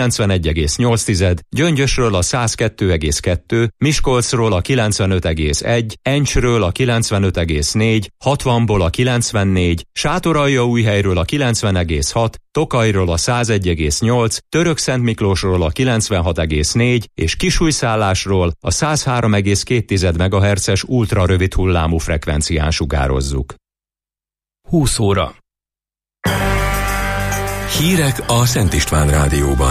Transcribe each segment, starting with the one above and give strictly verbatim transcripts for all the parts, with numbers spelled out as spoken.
kilencvenegy egész nyolc, Gyöngyösről a száz kettő egész kettő, Miskolcról a kilencvenöt egész egy, Encsről a kilencvenöt egész négy, hatvanból a kilencvennégy, Sátoraljaújhelyről a kilencven egész hat, Tokajról a száz egy egész nyolc, Törökszentmiklósról a kilencvenhat egész négy és Kisújszállásról a száz három egész két megahertzes ultrarövid hullámú frekvencián sugározzuk. húsz óra. Hírek a Szent István Rádióban.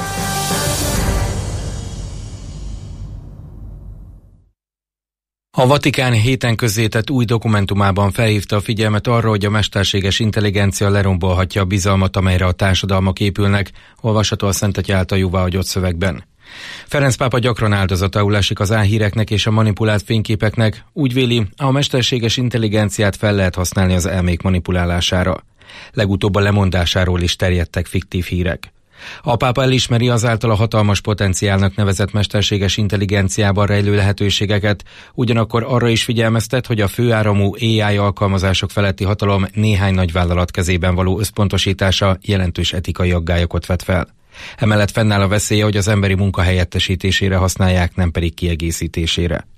A Vatikán héten közzétett új dokumentumában felhívta a figyelmet arra, hogy a mesterséges intelligencia lerombolhatja a bizalmat, amelyre a társadalmak épülnek, olvasható a Szent Atya által jóváhagyott szövegben. Ferenc pápa gyakran áldozatául esik az álhíreknek és a manipulált fényképeknek, úgy véli, a mesterséges intelligenciát fel lehet használni az elmék manipulálására. Legutóbb a lemondásáról is terjedtek fiktív hírek. A pápa elismeri azáltal a hatalmas potenciálnak nevezett mesterséges intelligenciában rejlő lehetőségeket, ugyanakkor arra is figyelmeztet, hogy a főáramú á i alkalmazások feletti hatalom néhány nagyvállalat kezében való összpontosítása jelentős etikai aggályokat vet fel. Emellett fennáll a veszélye, hogy az emberi munka helyettesítésére használják, nem pedig kiegészítésére.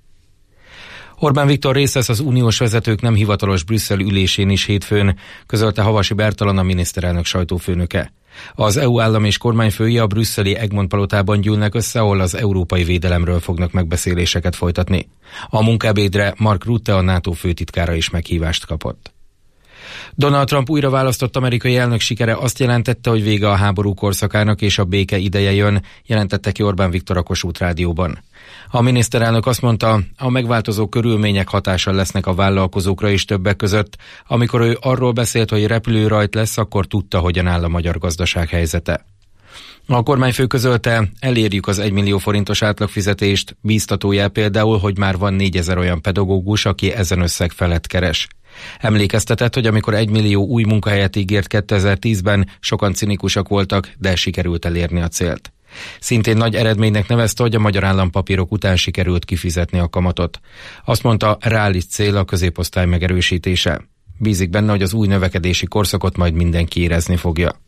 Orbán Viktor részt vesz az uniós vezetők nem hivatalos Brüsszel ülésén is hétfőn, közölte Havasi Bertalan, a miniszterelnök sajtófőnöke. Az é u állam és kormányfői a brüsszeli Egmont palotában gyűlnek össze, ahol az európai védelemről fognak megbeszéléseket folytatni. A munkaebédre Mark Rutte, a NATO főtitkára is meghívást kapott. Donald Trump újra választott amerikai elnök sikere azt jelentette, hogy vége a háború korszakának és a béke ideje jön, jelentette ki Orbán Viktor a Kossuth Rádióban. A miniszterelnök azt mondta, a megváltozó körülmények hatással lesznek a vállalkozókra is többek között. Amikor ő arról beszélt, hogy repülőrajt lesz, akkor tudta, hogyan áll a magyar gazdaság helyzete. A kormányfő közölte, elérjük az egymillió forintos átlagfizetést, bíztató jel például, hogy már van négyezer olyan pedagógus, aki ezen összeg felett keres. Emlékeztetett, hogy amikor egymillió új munkahelyet ígért kétezer-tízben, sokan cinikusak voltak, de sikerült elérni a célt. Szintén nagy eredménynek nevezte, hogy a magyar állampapírok után sikerült kifizetni a kamatot. Azt mondta, reális cél a középosztály megerősítése. Bízik benne, hogy az új növekedési korszakot majd mindenki érezni fogja.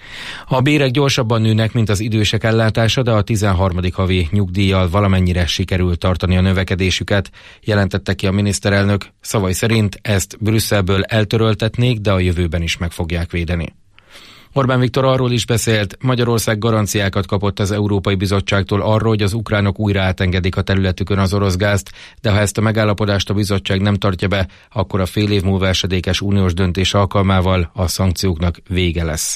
A bérek gyorsabban nőnek, mint az idősek ellátása, de a tizenharmadik havi nyugdíjjal valamennyire sikerült tartani a növekedésüket, jelentette ki a miniszterelnök. Szavai szerint ezt Brüsszelből eltöröltetnék, de a jövőben is meg fogják védeni. Orbán Viktor arról is beszélt, Magyarország garanciákat kapott az Európai Bizottságtól arról, hogy az ukránok újra átengedik a területükön az orosz gázt, de ha ezt a megállapodást a bizottság nem tartja be, akkor a fél év múlva esedékes uniós döntés alkalmával a szankcióknak vége lesz.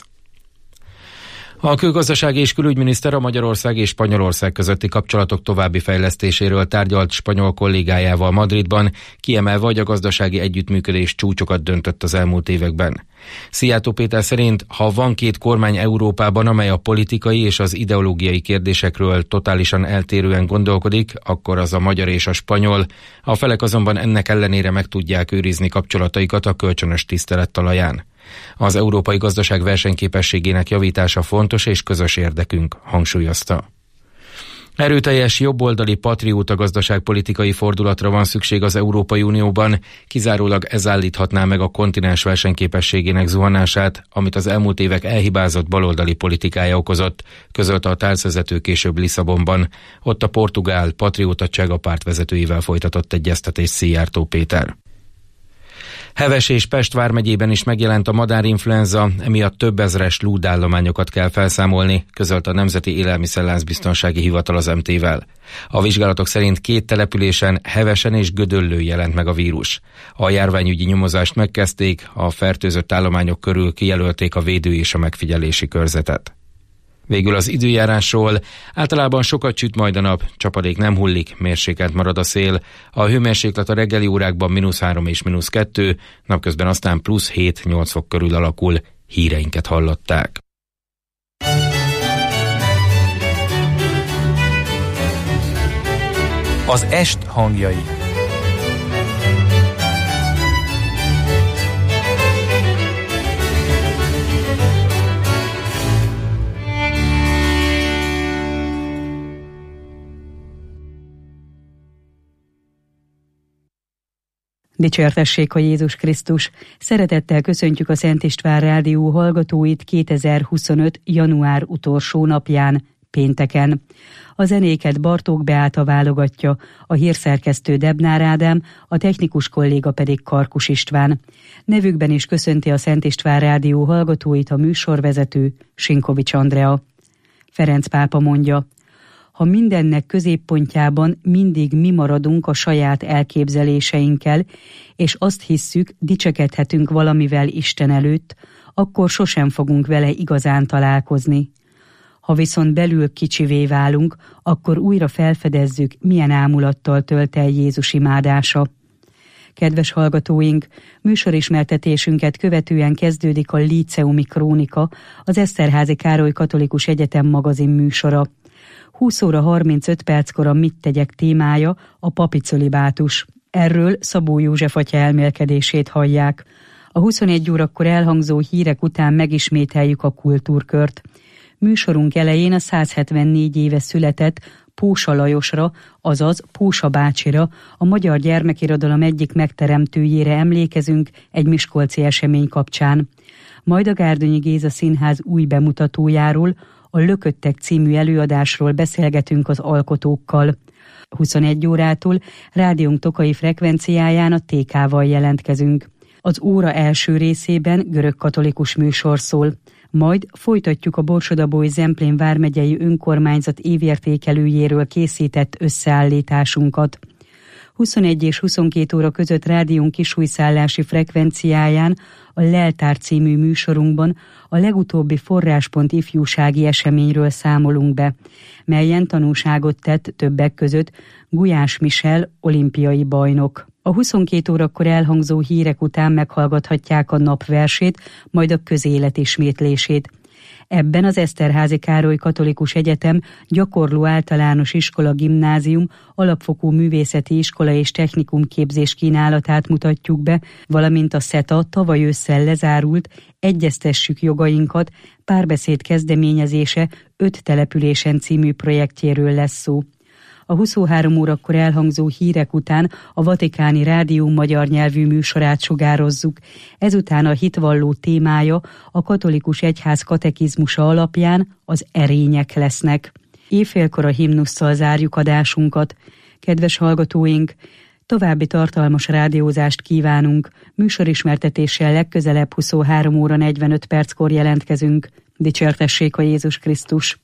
A külgazdasági és külügyminiszter a Magyarország és Spanyolország közötti kapcsolatok további fejlesztéséről tárgyalt spanyol kollégájával Madridban, kiemelve, hogy a gazdasági együttműködés csúcsokat döntött az elmúlt években. Szijjártó Péter szerint, ha van két kormány Európában, amely a politikai és az ideológiai kérdésekről totálisan eltérően gondolkodik, akkor az a magyar és a spanyol. A felek azonban ennek ellenére meg tudják őrizni kapcsolataikat a kölcsönös tisztelet talaján. Az európai gazdaság versenyképességének javítása fontos és közös érdekünk, hangsúlyozta. Erőteljes jobboldali patrióta gazdaságpolitikai fordulatra van szükség az Európai Unióban, kizárólag ez állíthatná meg a kontinens versenyképességének zuhanását, amit az elmúlt évek elhibázott baloldali politikája okozott, közölte a tárcvezető később Lisszabonban. Ott a portugál patrióta Csega párt vezetőivel folytatott egyeztetés Szijjártó Péter. Heves és Pest vármegyében is megjelent a madárinfluenza, emiatt több ezres lúdállományokat kell felszámolni, közölte a Nemzeti Élelmiszerláncbiztonsági Hivatal az em té-vel. A vizsgálatok szerint két településen, Hevesen és Gödöllőn jelent meg a vírus. A járványügyi nyomozást megkezdték, a fertőzött állományok körül kijelölték a védő és a megfigyelési körzetet. Végül az időjárásról. Általában sokat süt majd a nap, csapadék nem hullik, mérsékelt marad a szél. A hőmérséklet a reggeli órákban mínusz három és mínusz kettő, napközben aztán plusz hét-nyolc fok körül alakul. Híreinket hallották. Az est hangjai. Dicsértessék a Jézus Krisztus! Szeretettel köszöntjük a Szent István Rádió hallgatóit kétezer-huszonöt. január utolsó napján, pénteken. A zenéket Bartók Beáta válogatja, a hírszerkesztő Debnár Ádám, a technikus kolléga pedig Karkus István. Nevükben is köszönti a Szent István Rádió hallgatóit a műsorvezető Sinkovics Andrea. Ferenc pápa mondja: ha mindennek középpontjában mindig mi maradunk a saját elképzeléseinkkel, és azt hisszük, dicsekedhetünk valamivel Isten előtt, akkor sosem fogunk vele igazán találkozni. Ha viszont belül kicsivé válunk, akkor újra felfedezzük, milyen ámulattal tölt el Jézus imádása. Kedves hallgatóink, műsorismertetésünket követően kezdődik a Líceumi Krónika, az Eszterházy Károly Katolikus Egyetem magazin műsora. húsz óra harmincöt perckor a Mit tegyek témája a papi cölibátus. Erről Szabó József atya elmélkedését hallják. A huszonegy órakor elhangzó hírek után megismételjük a kultúrkört. Műsorunk elején a száz hetvennégy éve született Pósa Lajosra, azaz Pósa bácsira, a magyar gyermekirodalom egyik megteremtőjére emlékezünk egy miskolci esemény kapcsán. Majd a Gárdonyi Géza Színház új bemutatójáról, a Lököttek című előadásról beszélgetünk az alkotókkal. huszonegy órától rádiónk tokai frekvenciáján a té ká-val jelentkezünk. Az óra első részében görögkatolikus műsor szól. Majd folytatjuk a Borsod-Abaúj Zemplén vármegyei önkormányzat évértékelőjéről készített összeállításunkat. huszonegy és huszonkét óra között rádión kisújszállási frekvenciáján a Leltár című műsorunkban a legutóbbi Forráspont ifjúsági eseményről számolunk be, melyen tanúságot tett többek között Gulyás Michel olimpiai bajnok. A huszonkét órakor elhangzó hírek után meghallgathatják a napversét, majd a közélet ismétlését. Ebben az Eszterházy Károly Katolikus Egyetem Gyakorló Általános Iskola Gimnázium Alapfokú Művészeti Iskola és Technikum képzés kínálatát mutatjuk be, valamint a SZETA tavaly ősszel lezárult Egyeztessük jogainkat párbeszéd kezdeményezése öt településen című projektjéről lesz szó. A huszonhárom órakor elhangzó hírek után a Vatikáni Rádió magyar nyelvű műsorát sugározzuk. Ezután a hitvalló témája a katolikus egyház katekizmusa alapján az erények lesznek. Éjfélkor a himnusszal zárjuk adásunkat. Kedves hallgatóink, további tartalmas rádiózást kívánunk. Műsorismertetéssel legközelebb huszonhárom óra negyvenöt perckor jelentkezünk. Dicsértessék a Jézus Krisztus!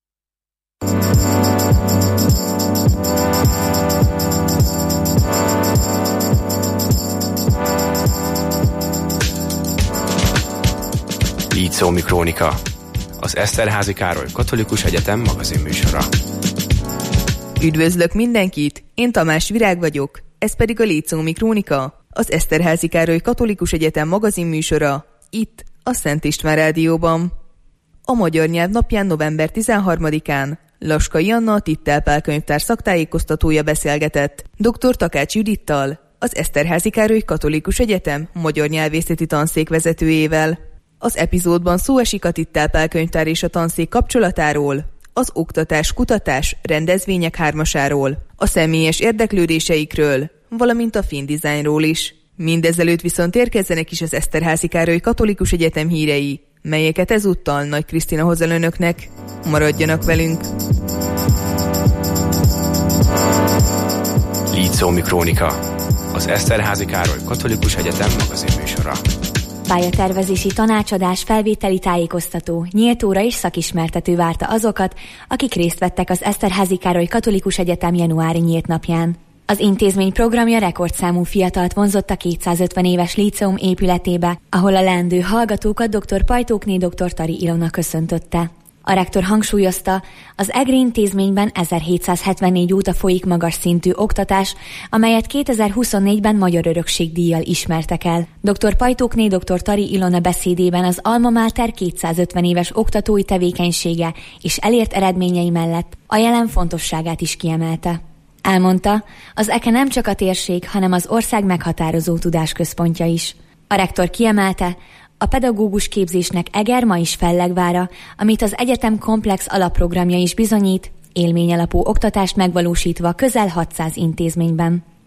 Líceumi Krónika, az Eszterházy Károly Katolikus Egyetem magazinműsora. Üdvözlök mindenkit, én Tamás Virág vagyok, ez pedig a Líceumi Krónika, az Eszterházy Károly Katolikus Egyetem magazinműsora, itt a Szent István Rádióban. A magyar nyelv napján november tizenharmadikán Laskai Anna, a Tittel Pál könyvtár szaktájékoztatója beszélgetett dr. Takács Judittal, az Eszterházy Károly Katolikus Egyetem magyar nyelvészeti tanszék vezetőjével. Az epizódban szó esik a Tittel Pál könyvtár és a tanszék kapcsolatáról, az oktatás-kutatás rendezvények hármasáról, a személyes érdeklődéseikről, valamint a Findizájnról is. Mindezelőtt viszont érkezzenek is az Eszterházy Károly Katolikus Egyetem hírei, melyeket ezúttal Nagy Krisztina hoz el önöknek. Maradjanak velünk! Líceumi Krónika, az Eszterházy Károly Katolikus Egyetem magazinműsora. Pályatervezési tanácsadás, felvételi tájékoztató, nyílt óra és szakismertető várta azokat, akik részt vettek az Eszterházy Károly Katolikus Egyetem januári nyílt napján. Az intézmény programja rekordszámú fiatalt vonzott a kétszázötven éves líceum épületébe, ahol a leendő hallgatókat dr. Pajtókné dr. Tari Ilona köszöntötte. A rektor hangsúlyozta, az EGRI intézményben ezerhétszázhetvennégy óta folyik magas szintű oktatás, amelyet kétezer-huszonnégyben Magyar Örökségdíjjal ismertek el. dr. Pajtókné dr. Tari Ilona beszédében az Alma Mater kétszázötven éves oktatói tevékenysége és elért eredményei mellett a jelen fontosságát is kiemelte. Elmondta, az e ká nem csak a térség, hanem az ország meghatározó tudásközpontja is. A rektor kiemelte, a pedagógus képzésnek Eger ma is fellegvára, amit az egyetem komplex alapprogramja is bizonyít, élményalapú oktatást megvalósítva közel hatszáz intézményben.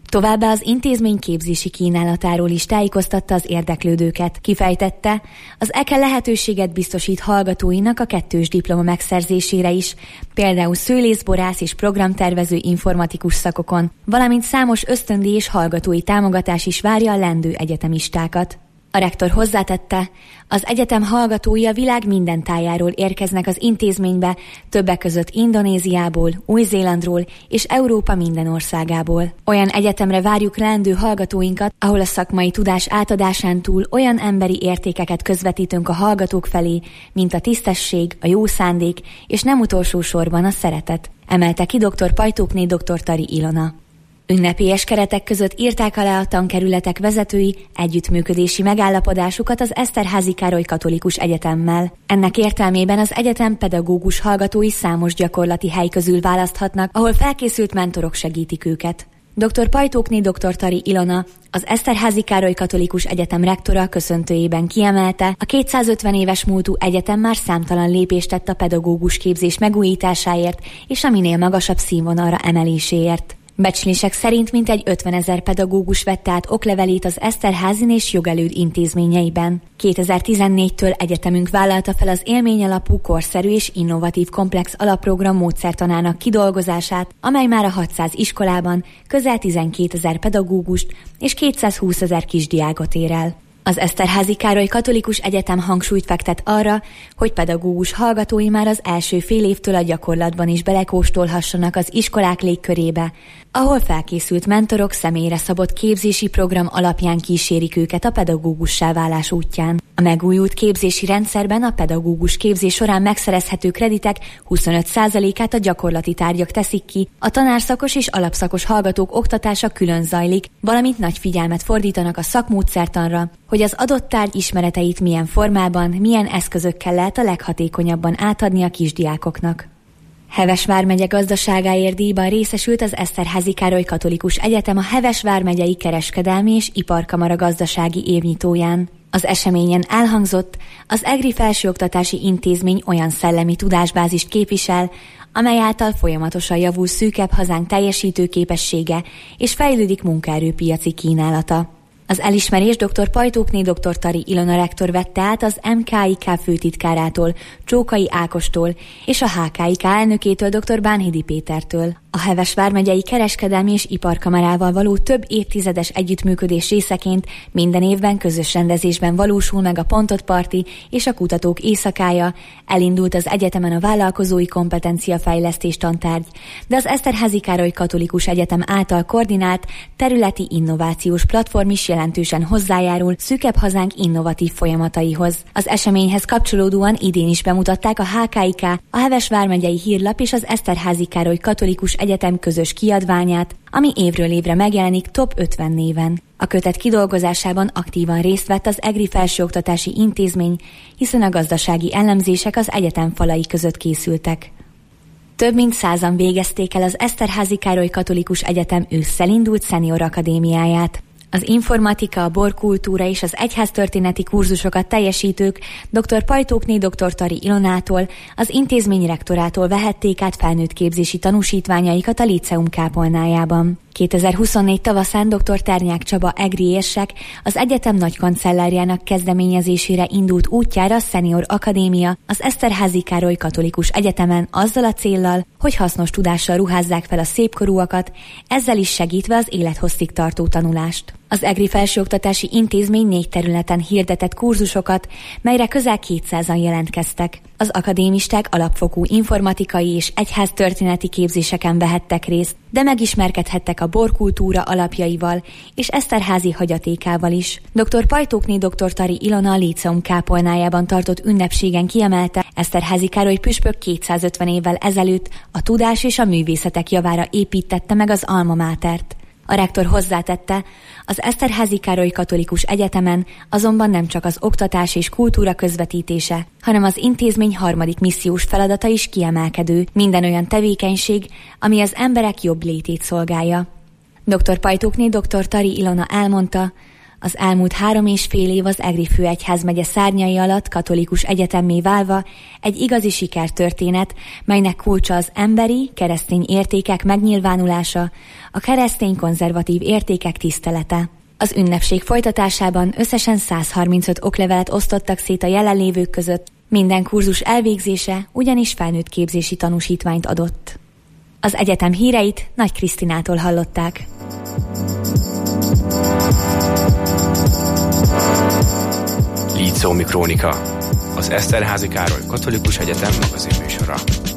Továbbá az intézmény képzési kínálatáról is tájékoztatta az érdeklődőket. Kifejtette, az é ká lehetőséget biztosít hallgatóinak a kettős diploma megszerzésére is, például szőlészborász és programtervező informatikus szakokon, valamint számos ösztöndíj és hallgatói támogatás is várja a lendő egyetemistákat. A rektor hozzátette, az egyetem hallgatói a világ minden tájáról érkeznek az intézménybe, többek között Indonéziából, Új-Zélandról és Európa minden országából. Olyan egyetemre várjuk leendő hallgatóinkat, ahol a szakmai tudás átadásán túl olyan emberi értékeket közvetítünk a hallgatók felé, mint a tisztesség, a jó szándék és nem utolsó sorban a szeretet, emelte ki dr. Pajtókné dr. Tari Ilona. Ünnepélyes keretek között írták alá a tankerületek vezetői együttműködési megállapodásukat az Eszterházy Károly Katolikus Egyetemmel. Ennek értelmében az egyetem pedagógus hallgatói számos gyakorlati hely közül választhatnak, ahol felkészült mentorok segítik őket. dr. Pajtókné dr. Tari Ilona, az Eszterházy Károly Katolikus Egyetem rektora köszöntőjében kiemelte, a kétszázötven éves múltú egyetem már számtalan lépést tett a pedagógus képzés megújításáért és a minél magasabb színvonalra emeléséért. Becslések szerint mintegy ötvenezer pedagógus vette át oklevelét az Eszterházin és jogelőd intézményeiben. kétezer-tizennégytől egyetemünk vállalta fel az élményalapú, korszerű és innovatív komplex alapprogram módszertanának kidolgozását, amely már a hatszáz iskolában közel tizenkétezer pedagógust és kétszázhúszezer kisdiákot ér el. Az Eszterházy Károly Katolikus Egyetem hangsúlyt fektet arra, hogy pedagógus hallgatói már az első fél évtől a gyakorlatban is belekóstolhassanak az iskolák légkörébe, ahol felkészült mentorok személyre szabott képzési program alapján kísérik őket a pedagógussá válás útján. A megújult képzési rendszerben a pedagógus képzés során megszerezhető kreditek huszonöt százalékát a gyakorlati tárgyak teszik ki, a tanárszakos és alapszakos hallgatók oktatása külön zajlik, valamint nagy figyelmet fordítanak a szakmódszertanra, hogy az adott tárgy ismereteit milyen formában, milyen eszközökkel lehet a leghatékonyabban átadni a kisdiákoknak. Heves vármegye gazdaságáért díjban részesült az Eszterházy Károly Katolikus Egyetem a Heves vármegyei Kereskedelmi és Iparkamara gazdasági évnyitóján. Az eseményen elhangzott, az EGRI Felsőoktatási Intézmény olyan szellemi tudásbázist képvisel, amely által folyamatosan javul szűkebb hazánk teljesítőképessége és fejlődik munkaerőpiaci kínálata. Az elismerés dr. Pajtókné dr. Tari Ilona rektor vette át az em ká i ká főtitkárától, Csókai Ákostól és a há ká i ká elnökétől dr. Bánhidi Pétertől. A Heves vármegyei Kereskedelmi és Iparkamarával való több évtizedes együttműködés részeként minden évben közös rendezésben valósul meg a Pontot Parti és a Kutatók Éjszakája, elindult az egyetemen a vállalkozói kompetenciafejlesztés tantárgy, de az Eszterházy Károly Katolikus Egyetem által koordinált területi innovációs platform is jelentősen hozzájárul szűkebb hazánk innovatív folyamataihoz. Az eseményhez kapcsolódóan idén is bemutatták a há ká i ká, a Heves vármegyei hírlap és az Eszterházy Károly Katolikus Egyetem közös kiadványát, ami évről évre megjelenik top ötven néven. A kötet kidolgozásában aktívan részt vett az EGRI Felsőoktatási Intézmény, hiszen a gazdasági elemzések az egyetem falai között készültek. Több mint százan végezték el az Eszterházy Károly Katolikus Egyetem ősszel indult szenior akadémiáját. Az informatika, a borkultúra és az egyháztörténeti kurzusokat teljesítők dr. Pajtókné dr. Tari Ilonától, az intézmény rektorától vehették át felnőtt képzési tanúsítványaikat a Líceum kápolnájában. kétezer-huszonnégy tavaszán dr. Ternyák Csaba egri érsek az egyetem nagykancellárjának kezdeményezésére indult útjára a Szenior Akadémia az Eszterházy Károly Katolikus Egyetemen azzal a céllal, hogy hasznos tudással ruházzák fel a szépkorúakat, ezzel is segítve az élethosszig tartó tanulást. Az EGRI Felsőoktatási Intézmény négy területen hirdetett kurzusokat, melyre közel kétszázan jelentkeztek. Az akadémisták alapfokú informatikai és egyháztörténeti képzéseken vehettek részt, de megismerkedhettek a borkultúra alapjaival és eszterházi hagyatékával is. dr. Pajtókné dr. Tari Ilona a Líceum kápolnájában tartott ünnepségen kiemelte, Eszterházy Károly püspök kétszázötven évvel ezelőtt a tudás és a művészetek javára építette meg az Alma Mátert. A rektor hozzátette, az Eszterházy Károly Katolikus Egyetemen azonban nem csak az oktatás és kultúra közvetítése, hanem az intézmény harmadik missziós feladata is kiemelkedő, minden olyan tevékenység, ami az emberek jobb létét szolgálja. dr. Pajtókné dr. Tari Ilona elmondta, Az elmúlt három és fél év az Egri főegyházmegye szárnyai alatt katolikus egyetemmé válva egy igazi sikertörténet, melynek kulcsa az emberi, keresztény értékek megnyilvánulása, a keresztény konzervatív értékek tisztelete. Az ünnepség folytatásában összesen száz harmincöt oklevelet osztottak szét a jelenlévők között, minden kurzus elvégzése ugyanis felnőtt képzési tanúsítványt adott. Az egyetem híreit Nagy Krisztinától hallották. Lícómi Krónika, az Eszterházy Károly Katolikus Egyetem magazinműsora.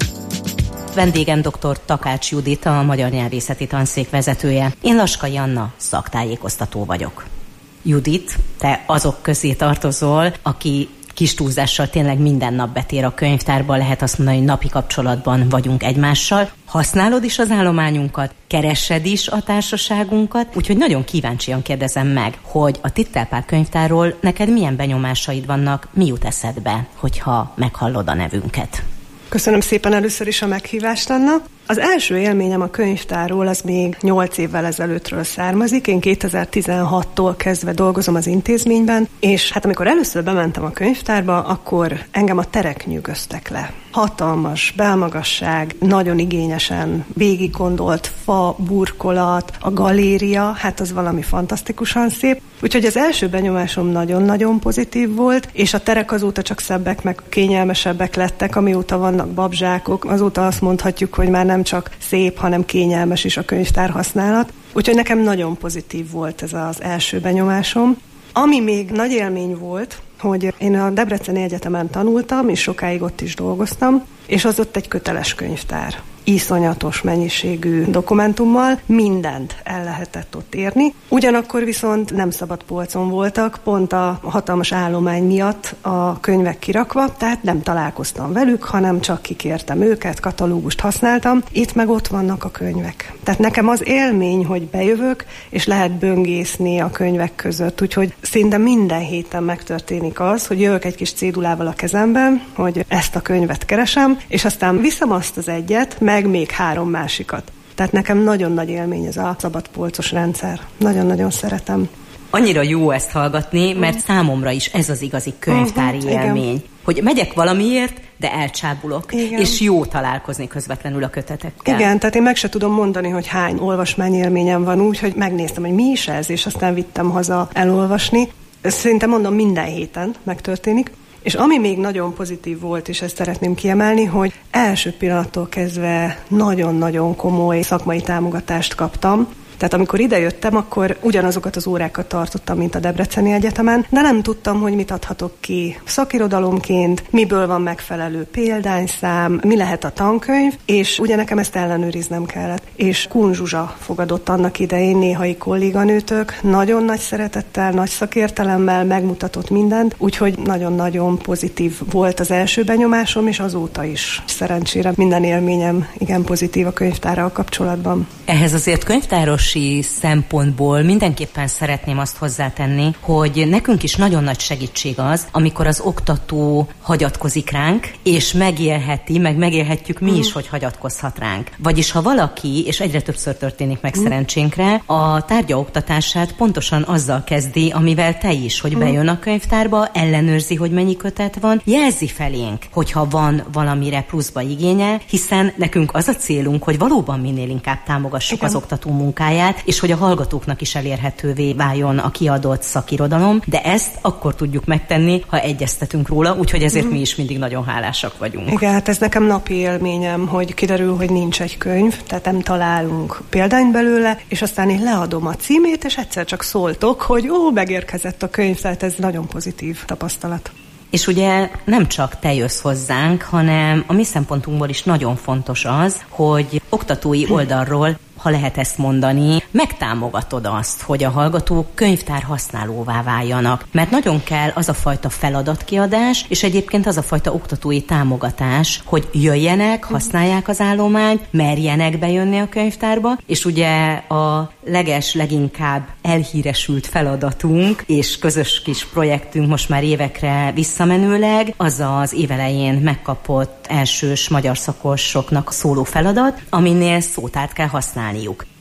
Vendégem dr. Takács Judit, a Magyar Nyelvészeti Tanszék vezetője. Én Laskai Anna, szaktájékoztató vagyok. Judit, te azok közé tartozol, aki kis túlzással tényleg minden nap betér a könyvtárba, lehet azt mondani, hogy napi kapcsolatban vagyunk egymással. Használod is az állományunkat, keresed is a társaságunkat, úgyhogy nagyon kíváncsian kérdezem meg, hogy a Tittelpál könyvtárról neked milyen benyomásaid vannak, mi jut eszedbe, hogyha meghallod a nevünket? Köszönöm szépen először is a meghívást, Anna. Az első élményem a könyvtárról az még nyolc évvel ezelőttről származik. Én kétezer-tizenhattól kezdve dolgozom az intézményben, és hát amikor először bementem a könyvtárba, akkor engem a terek nyűgöztek le. Hatalmas belmagasság, nagyon igényesen végig gondolt fa, burkolat, a galéria, hát az valami fantasztikusan szép. Úgyhogy az első benyomásom nagyon-nagyon pozitív volt, és a terek azóta csak szebbek, meg kényelmesebbek lettek, amióta vannak babzsákok, azóta azt mondhatjuk, hogy már nem csak szép, hanem kényelmes is a könyvtár használat. Úgyhogy nekem nagyon pozitív volt ez az első benyomásom. Ami még nagy élmény volt, hogy én a Debreceni Egyetemen tanultam, és sokáig ott is dolgoztam, és az ott egy köteles könyvtár. Iszonyatos mennyiségű dokumentummal mindent el lehetett ott érni. Ugyanakkor viszont nem szabad polcon voltak, pont a hatalmas állomány miatt a könyvek kirakva, tehát nem találkoztam velük, hanem csak kikértem őket, katalógust használtam. Itt meg ott vannak a könyvek. Tehát nekem az élmény, hogy bejövök, és lehet böngészni a könyvek között, úgyhogy szinte minden héten megtörténik az, hogy jövök egy kis cédulával a kezemben, hogy ezt a könyvet keresem, és aztán viszem azt az egyet, meg még három másikat. Tehát nekem nagyon nagy élmény ez a szabadpolcos rendszer. Nagyon-nagyon szeretem. Annyira jó ezt hallgatni, mert számomra is ez az igazi könyvtári uh-huh, élmény. Igen. Hogy megyek valamiért, de elcsábulok, igen. És jó találkozni közvetlenül a kötetekkel. Igen, tehát én meg se tudom mondani, hogy hány olvasmányélményem van úgy, hogy megnéztem, hogy mi is ez, és aztán vittem haza elolvasni. Szerintem mondom, minden héten megtörténik. És ami még nagyon pozitív volt, és ezt szeretném kiemelni, hogy első pillanattól kezdve nagyon-nagyon komoly szakmai támogatást kaptam. Tehát amikor idejöttem, akkor ugyanazokat az órákat tartottam, mint a Debreceni Egyetemen, de nem tudtam, hogy mit adhatok ki szakirodalomként, miből van megfelelő példányszám, mi lehet a tankönyv, és ugye nekem ezt ellenőriznem kellett. És Kun Zsuzsa fogadott annak idején, néhai kolléganőtök, nagyon nagy szeretettel, nagy szakértelemmel megmutatott mindent, úgyhogy nagyon-nagyon pozitív volt az első benyomásom, és azóta is szerencsére minden élményem igen pozitív a könyvtárral kapcsolatban. Ehhez azért könyvtáros szempontból mindenképpen szeretném azt hozzátenni, hogy nekünk is nagyon nagy segítség az, amikor az oktató hagyatkozik ránk, és megélheti, meg megélhetjük mi is, hogy hagyatkozhat ránk. Vagyis ha valaki, és egyre többször történik meg szerencsénkre, a tárgyaoktatását pontosan azzal kezdi, amivel te is, hogy bejön a könyvtárba, ellenőrzi, hogy mennyi kötet van, jelzi felénk, hogyha van valamire pluszba igénye, hiszen nekünk az a célunk, hogy valóban minél inkább támogassuk igen. az oktató munkáját, és hogy a hallgatóknak is elérhetővé váljon a kiadott szakirodalom, de ezt akkor tudjuk megtenni, ha egyeztetünk róla, úgyhogy ezért mm. mi is mindig nagyon hálásak vagyunk. Igen, hát ez nekem napi élményem, hogy kiderül, hogy nincs egy könyv, tehát nem találunk példányt belőle, és aztán én leadom a címét, és egyszer csak szóltok, hogy ó, megérkezett a könyv, tehát ez nagyon pozitív tapasztalat. És ugye nem csak te jössz hozzánk, hanem a mi szempontunkból is nagyon fontos az, hogy oktatói oldalról, ha lehet ezt mondani, megtámogatod azt, hogy a hallgatók könyvtár használóvá váljanak. Mert nagyon kell az a fajta feladatkiadás, és egyébként az a fajta oktatói támogatás, hogy jöjjenek, használják az állományt, merjenek bejönni a könyvtárba, és ugye a leges, leginkább elhíresült feladatunk, és közös kis projektünk most már évekre visszamenőleg, az az évelején megkapott elsős magyar szakosoknak szóló feladat, aminél szótárt kell használniuk.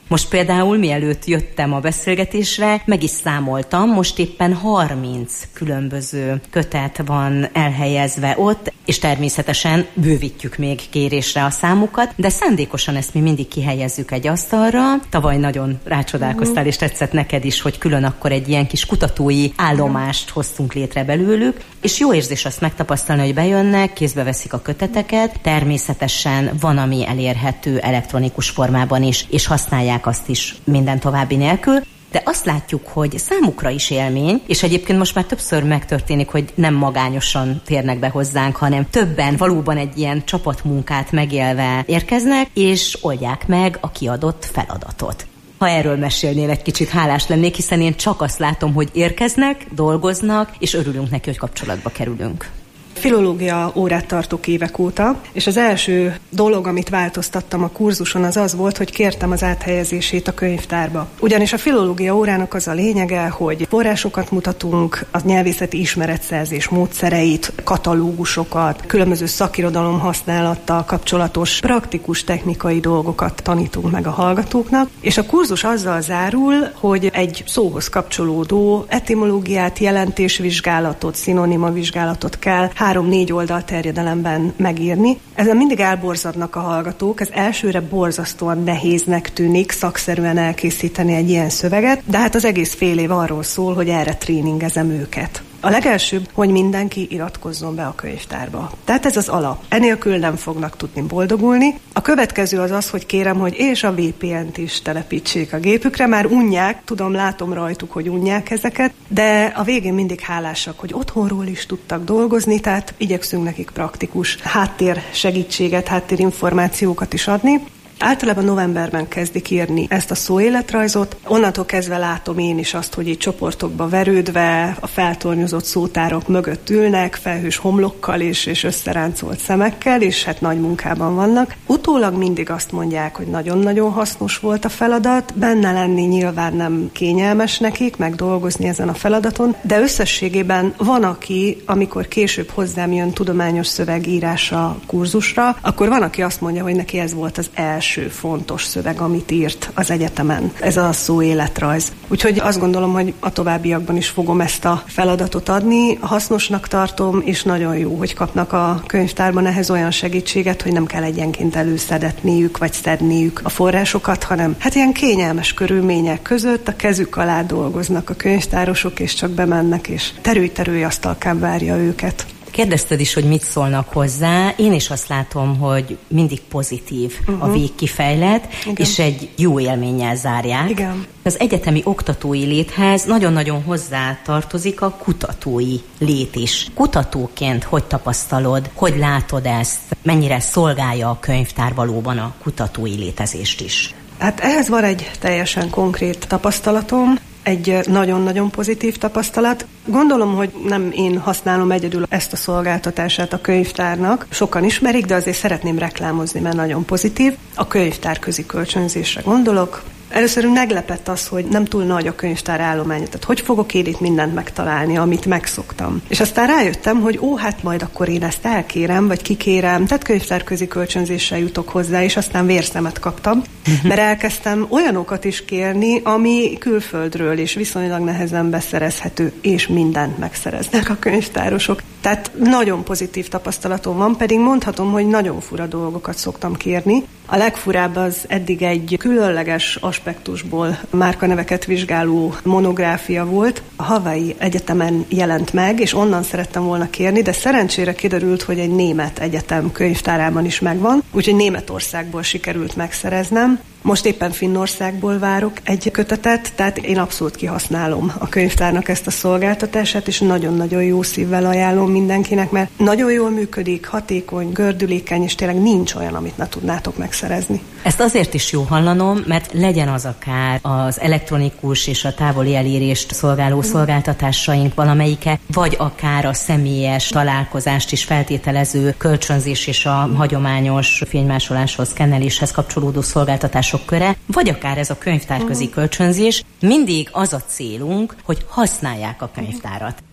Most például, mielőtt jöttem a beszélgetésre, meg is számoltam, most éppen harminc különböző kötet van elhelyezve ott, és természetesen bővítjük még kérésre a számukat, de szándékosan ezt mi mindig kihelyezzük egy asztalra. Tavaly nagyon rácsodálkoztál, és tetszett neked is, hogy külön akkor egy ilyen kis kutatói állomást hoztunk létre belőlük, és jó érzés azt megtapasztalni, hogy bejönnek, kézbe veszik a köteteket, természetesen van, ami elérhető elektronikus formában is, és használják azt is minden további nélkül. De azt látjuk, hogy számukra is élmény, és egyébként most már többször megtörténik, hogy nem magányosan térnek be hozzánk, hanem többen valóban egy ilyen csapatmunkát megélve érkeznek, és oldják meg a kiadott feladatot. Ha erről mesélnél egy kicsit, hálás lennék, hiszen én csak azt látom, hogy érkeznek, dolgoznak, és örülünk neki, hogy kapcsolatba kerülünk. Filológia órát tartok évek óta, és az első dolog, amit változtattam a kurzuson, az az volt, hogy kértem az áthelyezését a könyvtárba. Ugyanis a filológia órának az a lényege, hogy forrásokat mutatunk, a nyelvészeti ismeretszerzés módszereit, katalógusokat, különböző szakirodalom használattal kapcsolatos praktikus technikai dolgokat tanítunk meg a hallgatóknak, és a kurzus azzal zárul, hogy egy szóhoz kapcsolódó etimológiát, jelentésvizsgálatot, szinonima vizsgálatot kell három-négy oldal terjedelemben megírni. Ezen mindig elborzadnak a hallgatók, ez elsőre borzasztóan nehéznek tűnik szakszerűen elkészíteni egy ilyen szöveget, de hát az egész fél év arról szól, hogy erre tréningezem őket. A legelsőbb, hogy mindenki iratkozzon be a könyvtárba. Tehát ez az alap. Enélkül nem fognak tudni boldogulni. A következő az az, hogy kérem, hogy és a vé pé en-t is telepítsék a gépükre. Már unják, tudom, látom rajtuk, hogy unják ezeket, de a végén mindig hálásak, hogy otthonról is tudtak dolgozni, tehát igyekszünk nekik praktikus háttér segítséget, háttérinformációkat is adni. Általában novemberben kezdik írni ezt a szóéletrajzot. Onnantól kezdve látom én is azt, hogy így csoportokba verődve a feltornyozott szótárok mögött ülnek, felhős homlokkal és, és összeráncolt szemekkel, és hát nagy munkában vannak. Utólag mindig azt mondják, hogy nagyon-nagyon hasznos volt a feladat, benne lenni nyilván nem kényelmes nekik, meg dolgozni ezen a feladaton, de összességében van, aki, amikor később hozzám jön tudományos szövegírása kurzusra, akkor van, aki azt mondja, hogy neki ez volt az első első fontos szöveg, amit írt az egyetemen. Ez a szóéletrajz. Úgyhogy azt gondolom, hogy a továbbiakban is fogom ezt a feladatot adni. Hasznosnak tartom, és nagyon jó, hogy kapnak a könyvtárban ehhez olyan segítséget, hogy nem kell egyenként előszedetniük, vagy szedniük a forrásokat, hanem hát ilyen kényelmes körülmények között a kezük alá dolgoznak a könyvtárosok, és csak bemennek, és terülj-terülj asztalkán várja őket. Kérdezted is, hogy mit szólnak hozzá. Én is azt látom, hogy mindig pozitív uh-huh. a végkifejlet, és egy jó élménnyel zárják. Igen. Az egyetemi oktatói léthez nagyon-nagyon hozzá tartozik a kutatói lét is. Kutatóként hogy tapasztalod, hogy látod ezt, mennyire szolgálja a könyvtár valóban a kutatói létezést is? Hát ehhez van egy teljesen konkrét tapasztalatom, egy nagyon-nagyon pozitív tapasztalat. Gondolom, hogy nem én használom egyedül ezt a szolgáltatását a könyvtárnak. Sokan ismerik, de azért szeretném reklámozni, mert nagyon pozitív. A könyvtárközi kölcsönzésre gondolok. Először meglepett az, hogy nem túl nagy a könyvtár állománya, tehát hogy fogok én itt mindent megtalálni, amit megszoktam. És aztán rájöttem, hogy ó, hát majd akkor én ezt elkérem, vagy kikérem, tehát könyvtárközi kölcsönzéssel jutok hozzá, és aztán vérszemet kaptam, mert elkezdtem olyanokat is kérni, ami külföldről és viszonylag nehezen beszerezhető, és mindent megszereznek a könyvtárosok. Tehát nagyon pozitív tapasztalatom van, pedig mondhatom, hogy nagyon fura dolgokat szoktam kérni. A legfurább az eddig egy különleges aspektusból márkaneveket vizsgáló monográfia volt. A Hawaii Egyetemen jelent meg, és onnan szerettem volna kérni, de szerencsére kiderült, hogy egy német egyetem könyvtárában is megvan, úgyhogy Németországból sikerült megszereznem. Most éppen Finnországból várok egy kötetet, tehát én abszolút kihasználom a könyvtárnak ezt a szolgáltatását, és nagyon-nagyon jó szívvel ajánlom mindenkinek, mert nagyon jól működik, hatékony, gördülékeny, és tényleg nincs olyan, amit ne tudnátok megszerezni. Ezt azért is jó hallanom, mert legyen az akár az elektronikus és a távoli elérést szolgáló szolgáltatásaink valamelyike, vagy akár a személyes találkozást is feltételező kölcsönzés és a hagyományos fénymásoláshoz, szkenneléshez kapcsolódó szolgáltatások köre, vagy akár ez a könyvtárközi kölcsönzés, mindig az a célunk, hogy használják a könyvtárat.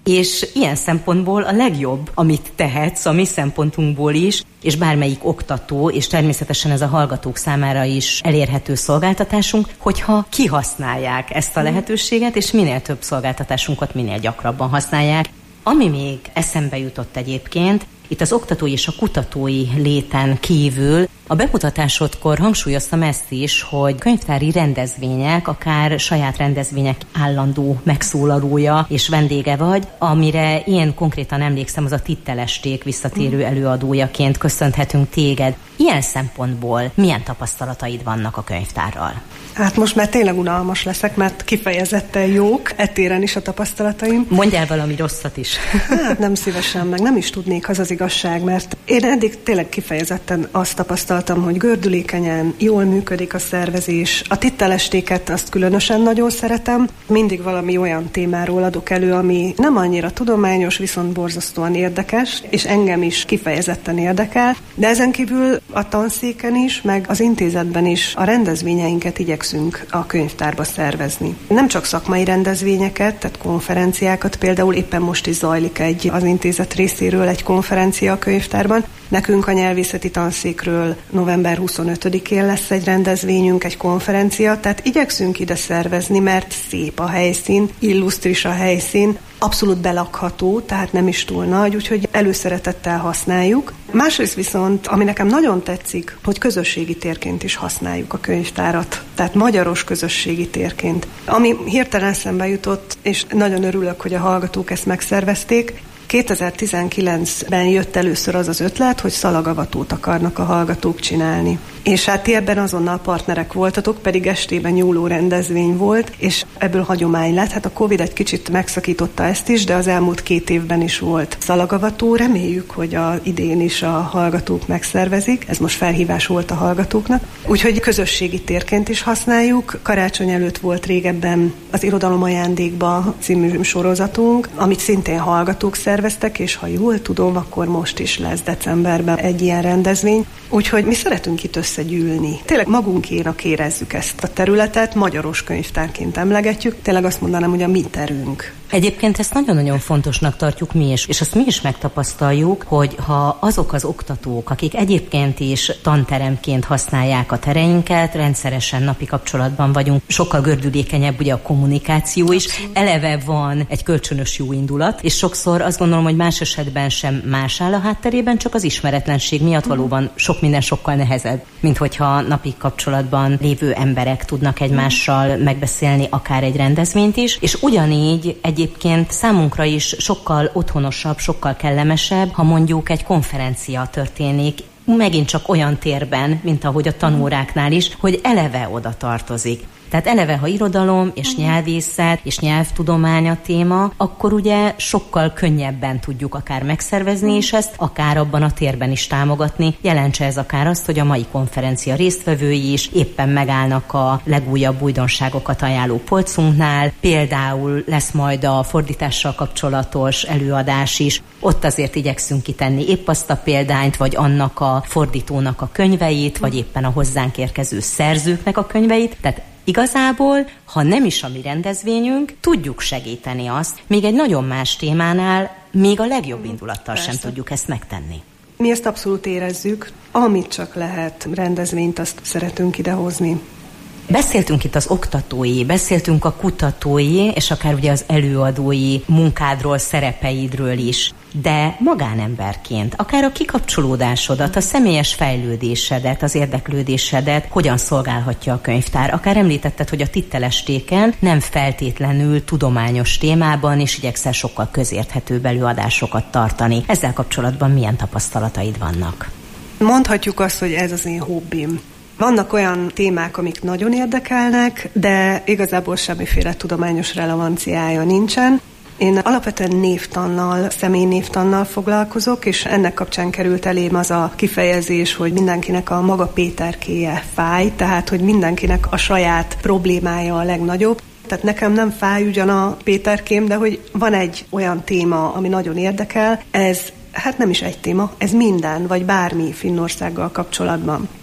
És ilyen szempontból a legjobb, amit tehetsz a mi szempontunkból is, és bármelyik oktató, és természetesen ez a hallgatók számára is elérhető szolgáltatásunk, hogyha kihasználják ezt a lehetőséget, és minél több szolgáltatásunkat minél gyakrabban használják. Ami még eszembe jutott egyébként, itt az oktatói és a kutatói léten kívül a bemutatásodkor hangsúlyoztam ezt is, hogy könyvtári rendezvények, akár saját rendezvények állandó megszólalója és vendége vagy, amire én konkrétan emlékszem, az a Tittelesték visszatérő előadójaként köszönhetünk téged. Ilyen szempontból milyen tapasztalataid vannak a könyvtárral? Hát most már tényleg unalmas leszek, mert kifejezetten jók, ettéren is a tapasztalataim. Mondjál valami rosszat is. Hát nem szívesen, meg nem is tudnék, az az igazság, mert én eddig tényleg kifejezetten azt tapasztaltam, hogy gördülékenyen, jól működik a szervezés. A Tittelestéket azt különösen nagyon szeretem. Mindig valami olyan témáról adok elő, ami nem annyira tudományos, viszont borzasztóan érdekes, és engem is kifejezetten érdekel. De ezen kívül a tanszéken is, meg az intézetben is a rendezvényeinket igyekszünk a könyvtárba szervezni. Nem csak szakmai rendezvényeket, tehát konferenciákat, például éppen most is zajlik egy az intézet részéről egy konferencia a könyvtárban. Nekünk a nyelvészeti tanszékről november huszonötödikén lesz egy rendezvényünk, egy konferencia, tehát igyekszünk ide szervezni, mert szép a helyszín, illusztris a helyszín, abszolút belakható, tehát nem is túl nagy, úgyhogy előszeretettel használjuk. Másrészt viszont, ami nekem nagyon tetszik, hogy közösségi térként is használjuk a könyvtárat, tehát magyaros közösségi térként. Ami hirtelen eszembe jutott, és nagyon örülök, hogy a hallgatók ezt megszervezték, kétezer-tizenkilencben jött először az az ötlet, hogy szalagavatót akarnak a hallgatók csinálni. És hát ti ebben azonnal partnerek voltatok, pedig estében nyúló rendezvény volt, és ebből hagyomány lett. Hát a Covid egy kicsit megszakította ezt is, de az elmúlt két évben is volt szalagavató. Reméljük, hogy az idén is a hallgatók megszervezik. Ez most felhívás volt a hallgatóknak. Úgyhogy közösségi térként is használjuk. Karácsony előtt volt régebben az Irodalom ajándékba című sorozatunk, amit szintén hallgatók szerveztek, és ha jól tudom, akkor most is lesz decemberben egy ilyen rendezvény. Úgyhogy mi szeretünk itt összegyűlni. Tényleg magunkénak érezzük ezt a területet, magyaros könyvtárként emlegetjük. Tényleg azt mondanám, hogy a mi terünk. Egyébként ezt nagyon-nagyon fontosnak tartjuk mi is, és azt mi is megtapasztaljuk, hogy ha azok az oktatók, akik egyébként is tanteremként használják a tereinket, rendszeresen napi kapcsolatban vagyunk, sokkal gördülékenyebb ugye a kommunikáció is, eleve van egy kölcsönös jó indulat, és sokszor azt gondolom, hogy más esetben sem más áll a hátterében, csak az ismeretlenség miatt valóban sok minden sokkal nehezebb, mint hogyha napi kapcsolatban lévő emberek tudnak egymással megbeszélni akár egy rendezvényt is, és ugyanígy egyébként számunkra is sokkal otthonosabb, sokkal kellemesebb, ha mondjuk egy konferencia történik, megint csak olyan térben, mint ahogy a tanóráknál is, hogy eleve oda tartozik. Tehát eleve, ha irodalom és nyelvészet és nyelvtudomány a téma, akkor ugye sokkal könnyebben tudjuk akár megszervezni, és ezt akár abban a térben is támogatni. Jelentse ez akár azt, hogy a mai konferencia résztvevői is éppen megállnak a legújabb újdonságokat ajánló polcunknál. Például lesz majd a fordítással kapcsolatos előadás is. Ott azért igyekszünk kitenni épp azt a példányt, vagy annak a fordítónak a könyveit, vagy éppen a hozzánk érkező szerzőknek a könyveit. Tehát igazából, ha nem is a mi rendezvényünk, tudjuk segíteni azt, még egy nagyon más témánál, még a legjobb indulattal Persze. sem tudjuk ezt megtenni. Mi ezt abszolút érezzük. Amit csak lehet rendezvényt, azt szeretünk idehozni. Beszéltünk itt az oktatói, beszéltünk a kutatói, és akár ugye az előadói munkádról, szerepeidről is. De magánemberként, akár a kikapcsolódásodat, a személyes fejlődésedet, az érdeklődésedet hogyan szolgálhatja a könyvtár? Akár említetted, hogy a Tittelestéken nem feltétlenül tudományos témában, és igyekszel sokkal közérthetőbb előadásokat tartani. Ezzel kapcsolatban milyen tapasztalataid vannak? Mondhatjuk azt, hogy ez az én hobbim. Vannak olyan témák, amik nagyon érdekelnek, de igazából semmiféle tudományos relevanciája nincsen. Én alapvetően névtannal, személynévtannal foglalkozok, és ennek kapcsán került elém az a kifejezés, hogy mindenkinek a maga Péterkéje fáj, tehát hogy mindenkinek a saját problémája a legnagyobb. Tehát nekem nem fáj ugyan a Péterkém, de hogy van egy olyan téma, ami nagyon érdekel, ez hát nem is egy téma, ez minden, vagy bármi Finnországgal kapcsolatban.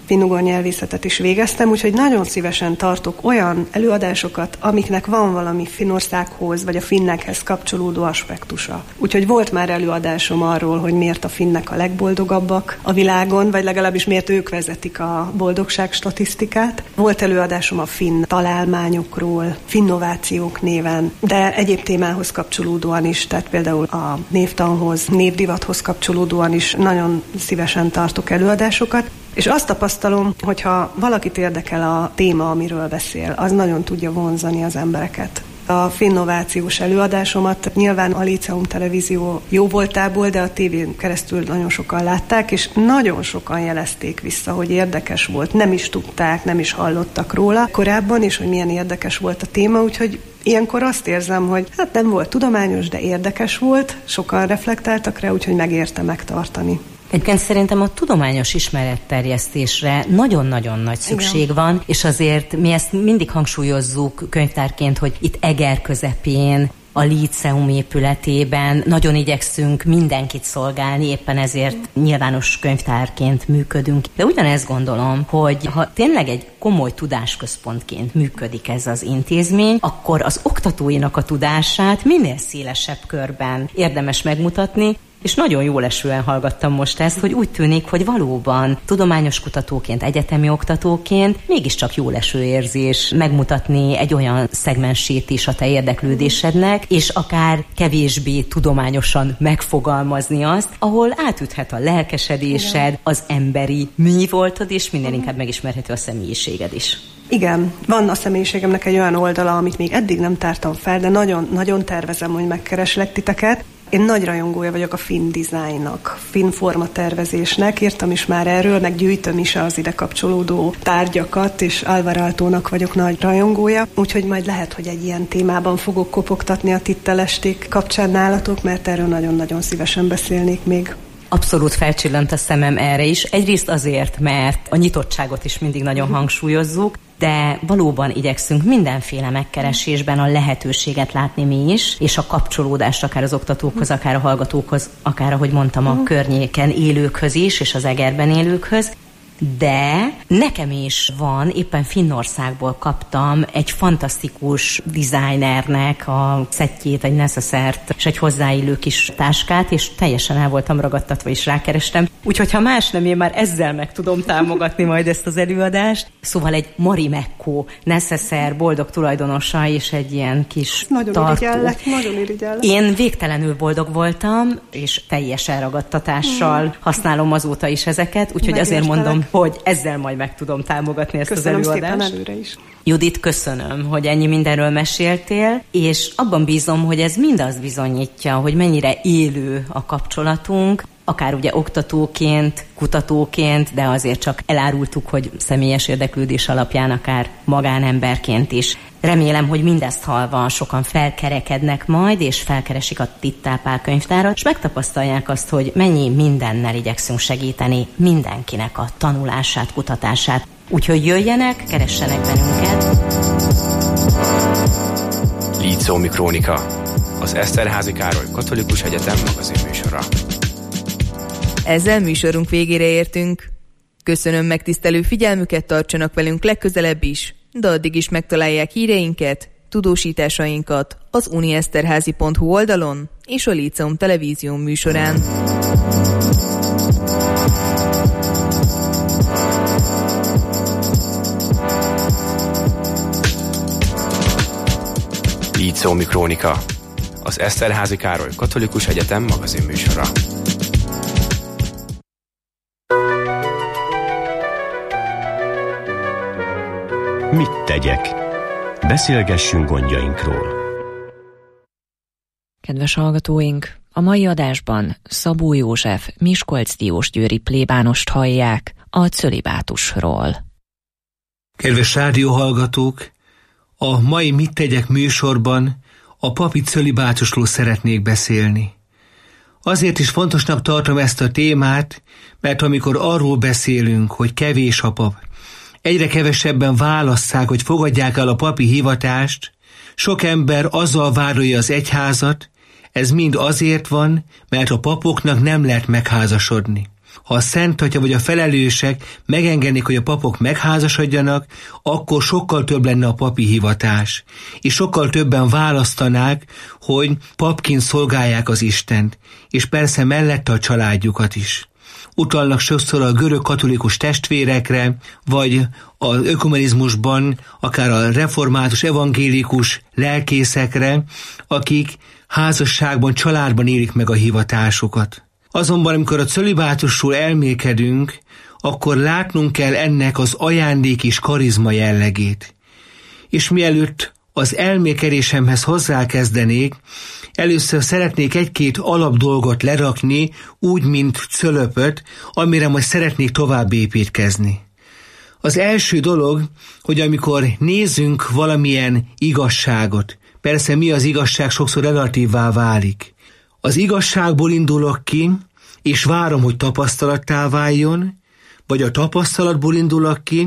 finnugor nyelvészetet is végeztem, úgyhogy nagyon szívesen tartok olyan előadásokat, amiknek van valami Finnországhoz, vagy a finnekhez kapcsolódó aspektusa. Úgyhogy volt már előadásom arról, hogy miért a finnek a legboldogabbak a világon, vagy legalábbis miért ők vezetik a boldogság statisztikát. Volt előadásom a finn találmányokról, finnovációk néven, de egyéb témához kapcsolódóan is, tehát például a névtanhoz, névdivathoz kapcsolódóan is nagyon szívesen tartok előadásokat. És azt tapasztalom, hogyha valakit érdekel a téma, amiről beszél, az nagyon tudja vonzani az embereket. A finnovációs előadásomat nyilván a Líceum Televízió jó voltából, de a tévén keresztül nagyon sokan látták, és nagyon sokan jelezték vissza, hogy érdekes volt. Nem is tudták, nem is hallottak róla korábban, és hogy milyen érdekes volt a téma, úgyhogy ilyenkor azt érzem, hogy hát nem volt tudományos, de érdekes volt, sokan reflektáltak rá, úgyhogy megérte megtartani. Egyébként szerintem a tudományos ismeretterjesztésre nagyon-nagyon nagy szükség Igen. van, és azért mi ezt mindig hangsúlyozzuk könyvtárként, hogy itt Eger közepén, a Líceum épületében nagyon igyekszünk mindenkit szolgálni, éppen ezért nyilvános könyvtárként működünk. De ugyanezt gondolom, hogy ha tényleg egy komoly tudásközpontként működik ez az intézmény, akkor az oktatóinak a tudását minél szélesebb körben érdemes megmutatni, és nagyon jól esően hallgattam most ezt, hogy úgy tűnik, hogy valóban tudományos kutatóként, egyetemi oktatóként mégiscsak jól eső érzés megmutatni egy olyan szegmensét is a te érdeklődésednek, és akár kevésbé tudományosan megfogalmazni azt, ahol átüthet a lelkesedésed, Igen. az emberi mi voltad, és minden inkább megismerhető a személyiséged is. Igen, van a személyiségemnek egy olyan oldala, amit még eddig nem tártam fel, de nagyon, nagyon tervezem, hogy megkereslek titeket. Én nagy rajongója vagyok a finn dizájnnak, finn formatervezésnek, írtam is már erről, meg gyűjtöm is az ide kapcsolódó tárgyakat, és Alvar Aaltónak vagyok nagy rajongója, úgyhogy majd lehet, hogy egy ilyen témában fogok kopogtatni a tittelesték kapcsán nálatok, mert erről nagyon-nagyon szívesen beszélnék még. Abszolút felcsillant a szemem erre is. Egyrészt azért, mert a nyitottságot is mindig nagyon hangsúlyozzuk, de valóban igyekszünk mindenféle megkeresésben a lehetőséget látni mi is, és a kapcsolódást akár az oktatókhoz, akár a hallgatókhoz, akár, ahogy mondtam, a környéken élőkhöz is, és az Egerben élőkhöz. De nekem is van, éppen Finnországból kaptam egy fantasztikus designernek a szettjét, egy neceszert és egy hozzáillő kis táskát, és teljesen el voltam ragadtatva, és rákerestem. Úgyhogy ha más nem, én már ezzel meg tudom támogatni majd ezt az előadást. Szóval egy Marimekko neceszer boldog tulajdonosa, és egy ilyen kis nagyon tartó. Irigyellek, nagyon irigyellek. Én végtelenül boldog voltam, és teljes elragadtatással hmm. használom azóta is ezeket, úgyhogy azért mondom, hogy ezzel majd meg tudom támogatni ezt köszönöm az előadást. Köszönöm szépen előre is. Judit, köszönöm, hogy ennyi mindenről meséltél, és abban bízom, hogy ez mind azt bizonyítja, hogy mennyire élő a kapcsolatunk, akár ugye oktatóként, kutatóként, de azért csak elárultuk, hogy személyes érdeklődés alapján, akár magánemberként is. Remélem, hogy mindezt hallva sokan felkerekednek majd, és felkeresik a Tittál Pál könyvtárat, és megtapasztalják azt, hogy mennyi mindennel igyekszünk segíteni mindenkinek a tanulását, kutatását. Úgyhogy jöjjenek, keressenek bennünket. Líceumi Krónika, az Eszterházy Károly Katolikus Egyetem magazinműsora. Ezzel műsorunk végére értünk. Köszönöm megtisztelő figyelmüket, tartsanak velünk legközelebb is, de addig is megtalálják híreinket, tudósításainkat az unieszterházi pont hu oldalon és a Líceum Televízió műsorán. Líceumi Krónika, az Eszterházy Károly Katolikus Egyetem magazinműsora. Mit tegyek? Beszélgessünk gondjainkról. Kedves hallgatóink, a mai adásban Szabó József miskolc-diósgyőri plébánost hallják a cölibátusról. Kedves rádióhallgatók, a mai Mit tegyek műsorban a papi cölibátusról szeretnék beszélni. Azért is fontosnak tartom ezt a témát, mert amikor arról beszélünk, hogy kevés a pap, egyre kevesebben válasszák, hogy fogadják el a papi hivatást, sok ember azzal vádolja az egyházat, ez mind azért van, mert a papoknak nem lehet megházasodni. Ha a Szent Atya vagy a felelősek megengednék, hogy a papok megházasodjanak, akkor sokkal több lenne a papi hivatás, és sokkal többen választanák, hogy papként szolgálják az Istent, és persze mellette a családjukat is. Utalnak sokszor a görög katolikus testvérekre, vagy az ökumenizmusban akár a református evangélikus lelkészekre, akik házasságban, családban élik meg a hivatásukat. Azonban, amikor a cölibátusról elmélkedünk, akkor látnunk kell ennek az ajándék és karizma jellegét. És mielőtt az elmélkedésemhez hozzákezdenék, először szeretnék egy-két alapdolgot lerakni, úgy, mint cölöpöt, amire majd szeretnék tovább építkezni. Az első dolog, hogy amikor nézünk valamilyen igazságot, persze mi az igazság sokszor relatívvá válik. Az igazságból indulok ki, és várom, hogy tapasztalattá váljon, vagy a tapasztalatból indulok ki,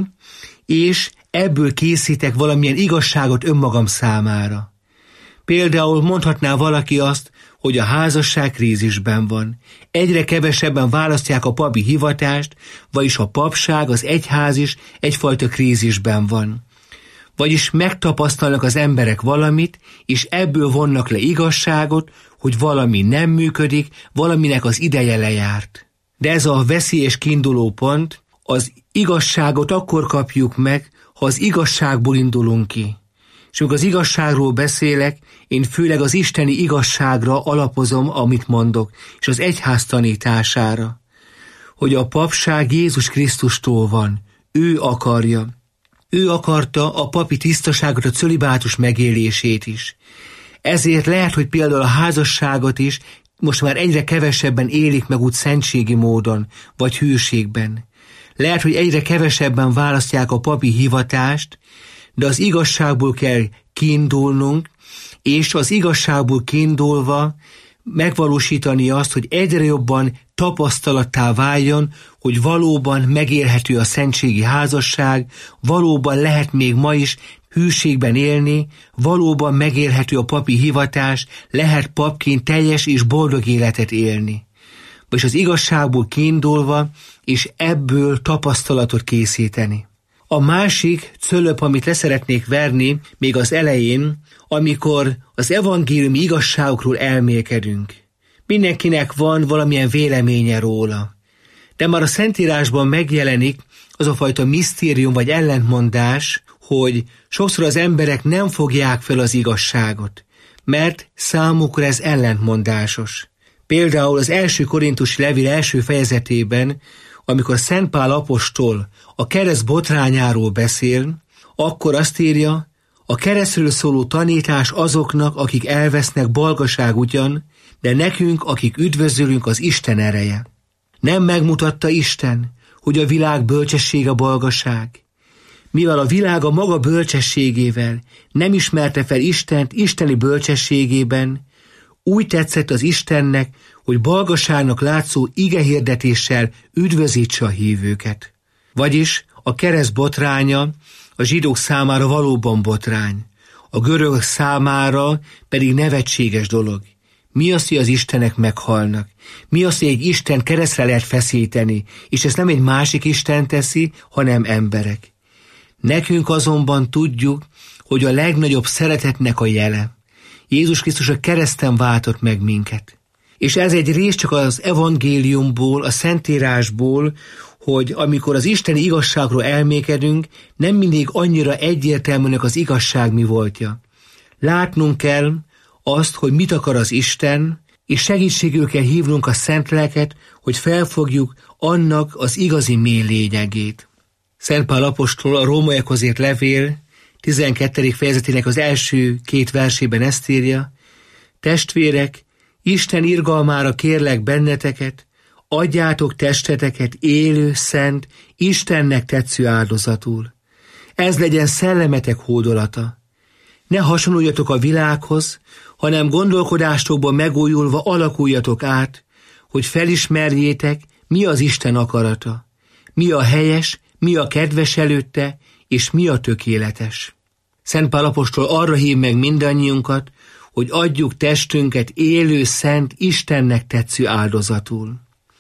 és ebből készítek valamilyen igazságot önmagam számára. Például mondhatná valaki azt, hogy a házasság krízisben van. Egyre kevesebben választják a papi hivatást, vagyis a papság, az egyház is egyfajta krízisben van. Vagyis megtapasztalnak az emberek valamit, és ebből vonnak le igazságot, hogy valami nem működik, valaminek az ideje lejárt. De ez a veszélyes kiinduló pont, az igazságot akkor kapjuk meg, ha az igazságból indulunk ki. És amikor az igazságról beszélek, én főleg az isteni igazságra alapozom, amit mondok, és az egyház tanítására, hogy a papság Jézus Krisztustól van, ő akarja. Ő akarta a papi tisztaságot, a cölibátus megélését is. Ezért lehet, hogy például a házasságot is most már egyre kevesebben élik meg úgy szentségi módon, vagy hűségben. Lehet, hogy egyre kevesebben választják a papi hivatást, de az igazságból kell kiindulnunk, és az igazságból kiindulva megvalósítani azt, hogy egyre jobban tapasztalattá váljon, hogy valóban megélhető a szentségi házasság, valóban lehet még ma is hűségben élni, valóban megélhető a papi hivatás, lehet papként teljes és boldog életet élni. És az igazságból kiindulva, és ebből tapasztalatot készíteni. A másik cölöp, amit leszeretnék verni még az elején, amikor az evangéliumi igazságokról elmélkedünk. Mindenkinek van valamilyen véleménye róla. De már a Szentírásban megjelenik az a fajta misztérium vagy ellentmondás, hogy sokszor az emberek nem fogják fel az igazságot, mert számukra ez ellentmondásos. Például az első korintusi levél első fejezetében, amikor Szent Pál apostol a kereszt botrányáról beszél, akkor azt írja, a keresztről szóló tanítás azoknak, akik elvesznek, balgaság ugyan, de nekünk, akik üdvözölünk, az Isten ereje. Nem megmutatta Isten, hogy a világ bölcsessége balgaság? Mivel a világ a maga bölcsességével nem ismerte fel Istent isteni bölcsességében, úgy tetszett az Istennek, hogy balgaságnak látszó igehirdetéssel üdvözítse a hívőket. Vagyis a kereszt botránya a zsidók számára valóban botrány, a görögök számára pedig nevetséges dolog. Mi az, hogy az istenek meghalnak? Mi az, hogy egy Isten keresztre lehet feszíteni, és ezt nem egy másik Isten teszi, hanem emberek? Nekünk azonban tudjuk, hogy a legnagyobb szeretetnek a jele. Jézus Krisztus a kereszten váltott meg minket. És ez egy rész csak az evangéliumból, a Szentírásból, hogy amikor az isteni igazságról elmékedünk, nem mindig annyira egyértelműnek az igazság mi voltja. Látnunk kell azt, hogy mit akar az Isten, és segítségül kell hívnunk a Szent Lelket, hogy felfogjuk annak az igazi mély lényegét. Szent Pál apostol a rómaiakhoz írt levél tizenkettedik fejezetének az első két versében ezt írja: testvérek, Isten irgalmára kérlek benneteket, adjátok testeteket élő, szent, Istennek tetsző áldozatul. Ez legyen szellemetek hódolata. Ne hasonluljatok a világhoz, hanem gondolkodástokban megújulva alakuljatok át, hogy felismerjétek, mi az Isten akarata, mi a helyes, mi a kedves előtte, és mi a tökéletes. Szent Pál apostol arra hív meg mindannyiunkat, hogy adjuk testünket élő, szent, Istennek tetsző áldozatul.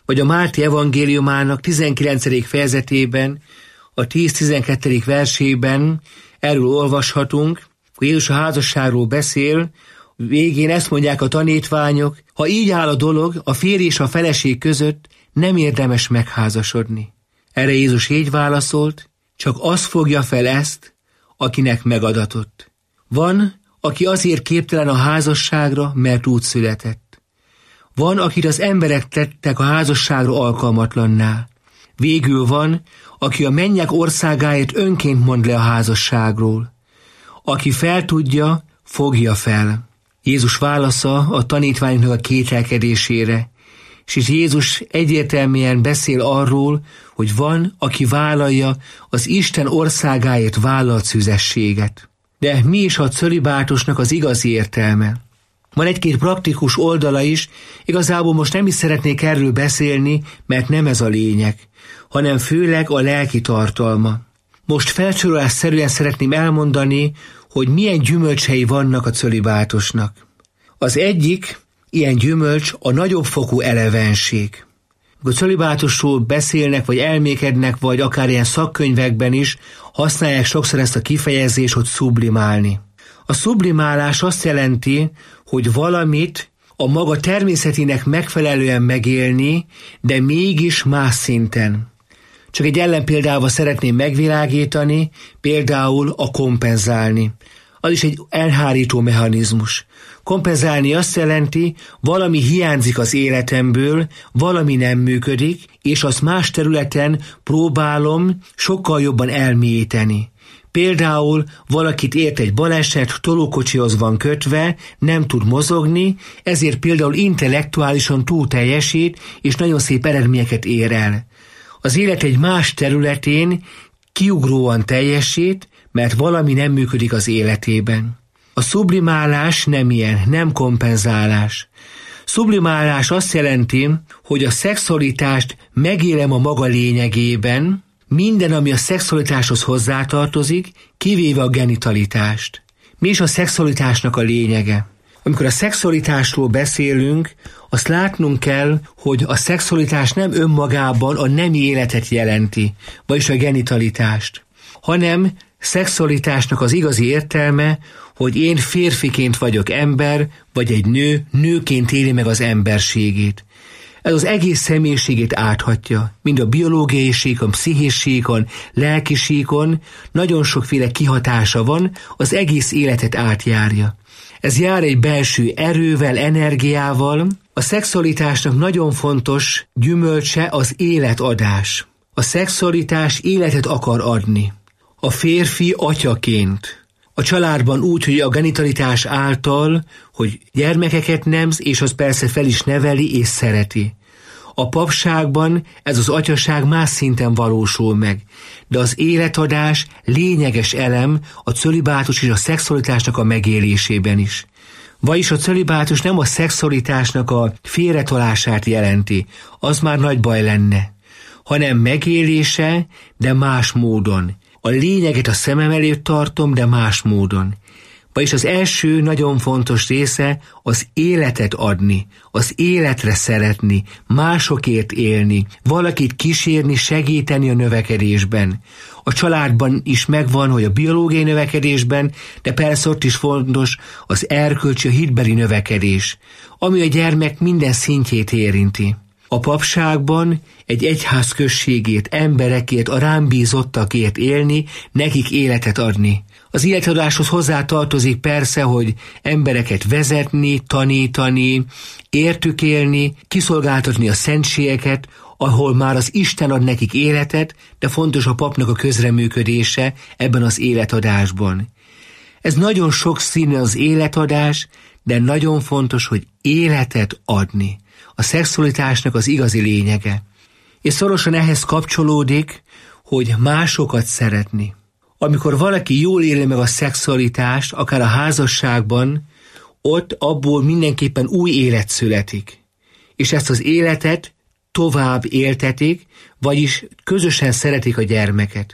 Vagy a Máté evangéliumának tizenkilencedik fejezetében, a tíz-tizenkettedik versében erről olvashatunk, hogy Jézus a házasságról beszél, végén ezt mondják a tanítványok, ha így áll a dolog, a férj és a feleség között nem érdemes megházasodni. Erre Jézus így válaszolt, csak az fogja fel ezt, akinek megadatott. Van, aki azért képtelen a házasságra, mert úgy született. Van, akit az emberek tettek a házasságra alkalmatlanná. Végül van, aki a mennyek országáért önként mond le a házasságról. Aki fel tudja, fogja fel. Jézus válasza a tanítványoknak a kételkedésére, és itt Jézus egyértelműen beszél arról, hogy van, aki vállalja az Isten országáért vállalt szüzességet. De mi is a cölibátusnak az igazi értelme? Van egy-két praktikus oldala is, igazából most nem is szeretnék erről beszélni, mert nem ez a lényeg, hanem főleg a lelki tartalma. Most felsorolásszerűen szeretném elmondani, hogy milyen gyümölcsei vannak a cölibátusnak. Az egyik ilyen gyümölcs a nagyobb fokú elevenség. A cölibátusról beszélnek, vagy elmékednek, vagy akár ilyen szakkönyvekben is használják sokszor ezt a kifejezést, hogy sublimálni. A sublimálás azt jelenti, hogy valamit a maga természetének megfelelően megélni, de mégis más szinten. Csak egy ellenpéldával szeretném megvilágítani, például a kompenzálni. Az is egy elhárító mechanizmus. Kompenzálni azt jelenti, valami hiányzik az életemből, valami nem működik, és azt más területen próbálom sokkal jobban elmélyíteni. Például valakit ért egy baleset, tolókocsihoz van kötve, nem tud mozogni, ezért például intellektuálisan túl teljesít, és nagyon szép eredményeket ér el. Az élet egy más területén kiugróan teljesít, mert valami nem működik az életében. A sublimálás nem ilyen, nem kompenzálás. Sublimálás azt jelenti, hogy a szexualitást megélem a maga lényegében, minden, ami a szexualitáshoz hozzátartozik, kivéve a genitalitást. Mi is a szexualitásnak a lényege? Amikor a szexualitásról beszélünk, azt látnunk kell, hogy a szexualitás nem önmagában a nemi életet jelenti, vagyis a genitalitást, hanem szexualitásnak az igazi értelme, hogy én férfiként vagyok ember, vagy egy nő, nőként éli meg az emberségét. Ez az egész személyiségét áthatja, mind a biológiai síkon, pszichés síkon, lelki síkon, nagyon sokféle kihatása van, az egész életet átjárja. Ez jár egy belső erővel, energiával. A szexualitásnak nagyon fontos gyümölcse az életadás. A szexualitás életet akar adni. A férfi atyaként, a családban úgy, hogy a genitalitás által, hogy gyermekeket nemz, és az persze fel is neveli és szereti. A papságban ez az atyaság más szinten valósul meg, de az életadás lényeges elem a cölibátus és a szexualitásnak a megélésében is. Vagyis a cölibátus nem a szexualitásnak a félretolását jelenti, az már nagy baj lenne, hanem megélése, de más módon. A lényeget a szemem előtt tartom, de más módon. Vagyis az első nagyon fontos része az életet adni, az életre szeretni, másokért élni, valakit kísérni, segíteni a növekedésben. A családban is megvan, hogy a biológiai növekedésben, de persze ott is fontos az erkölcsi, a hitbeli növekedés, ami a gyermek minden szintjét érinti. A papságban egy egyház községét, emberekért, a rám bízottakért élni, nekik életet adni. Az életadáshoz hozzá tartozik persze, hogy embereket vezetni, tanítani, értük élni, kiszolgáltatni a szentségeket, ahol már az Isten ad nekik életet, de fontos a papnak a közreműködése ebben az életadásban. Ez nagyon sokszínű az életadás, de nagyon fontos, hogy életet adni. A szexualitásnak az igazi lényege. És szorosan ehhez kapcsolódik, hogy másokat szeretni. Amikor valaki jól éli meg a szexualitást, akár a házasságban, ott abból mindenképpen új élet születik. És ezt az életet tovább éltetik, vagyis közösen szeretik a gyermeket.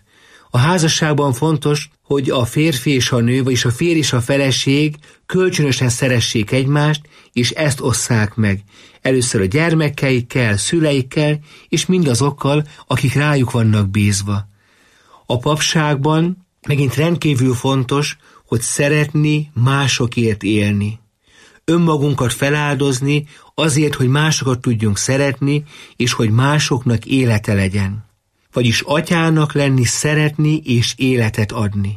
A házasságban fontos, hogy a férfi és a nő, vagyis a férj és a feleség kölcsönösen szeressék egymást, és ezt osszák meg. Először a gyermekeikkel, szüleikkel, és mindazokkal, akik rájuk vannak bízva. A papságban megint rendkívül fontos, hogy szeretni, másokért élni. Önmagunkat feláldozni azért, hogy másokat tudjunk szeretni, és hogy másoknak élete legyen. Vagyis atyának lenni, szeretni és életet adni.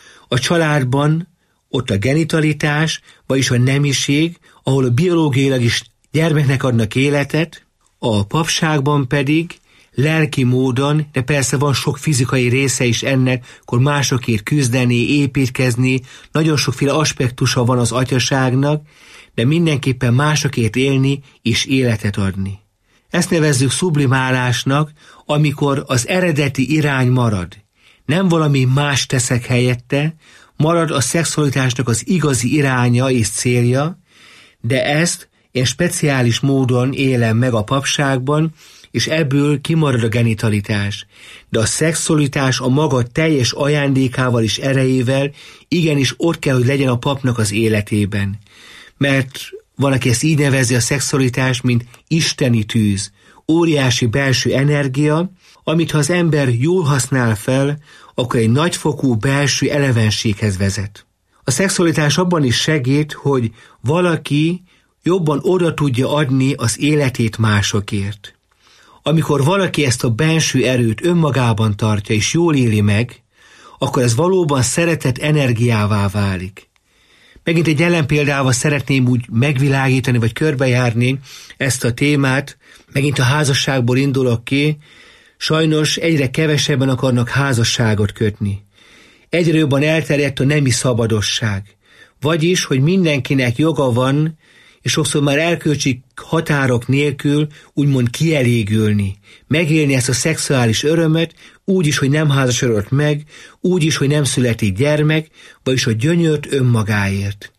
A családban ott a genitalitás, vagyis a nemiség, ahol a biológiailag is gyermeknek adnak életet, a papságban pedig lelki módon, de persze van sok fizikai része is ennek, akkor másokért küzdeni, építkezni, nagyon sokféle aspektusa van az atyaságnak, de mindenképpen másokért élni és életet adni. Ezt nevezzük sublimálásnak, amikor az eredeti irány marad. Nem valami más teszek helyette, marad a szexualitásnak az igazi iránya és célja, de ezt én speciális módon élem meg a papságban, és ebből kimarad a genitalitás. De a szexualitás a maga teljes ajándékával és erejével igenis ott kell, hogy legyen a papnak az életében. Mert van, aki ezt így nevezi a szexualitást, mint isteni tűz, óriási belső energia, amit ha az ember jól használ fel, akkor egy nagyfokú belső elevenséghez vezet. A szexualitás abban is segít, hogy valaki jobban oda tudja adni az életét másokért. Amikor valaki ezt a belső erőt önmagában tartja és jól éli meg, akkor ez valóban szeretet energiává válik. Megint egy ellenpéldával szeretném úgy megvilágítani, vagy körbejárni ezt a témát. Megint a házasságból indulok ki. Sajnos egyre kevesebben akarnak házasságot kötni. Egyre jobban elterjedt a nemi szabadosság. Vagyis, hogy mindenkinek joga van, és sokszor már erkölcsi határok nélkül úgymond kielégülni. Megélni ezt a szexuális örömet, úgy is, hogy nem házasodott meg, úgy is, hogy nem születik gyermek, vagyis a gyönyört önmagáért.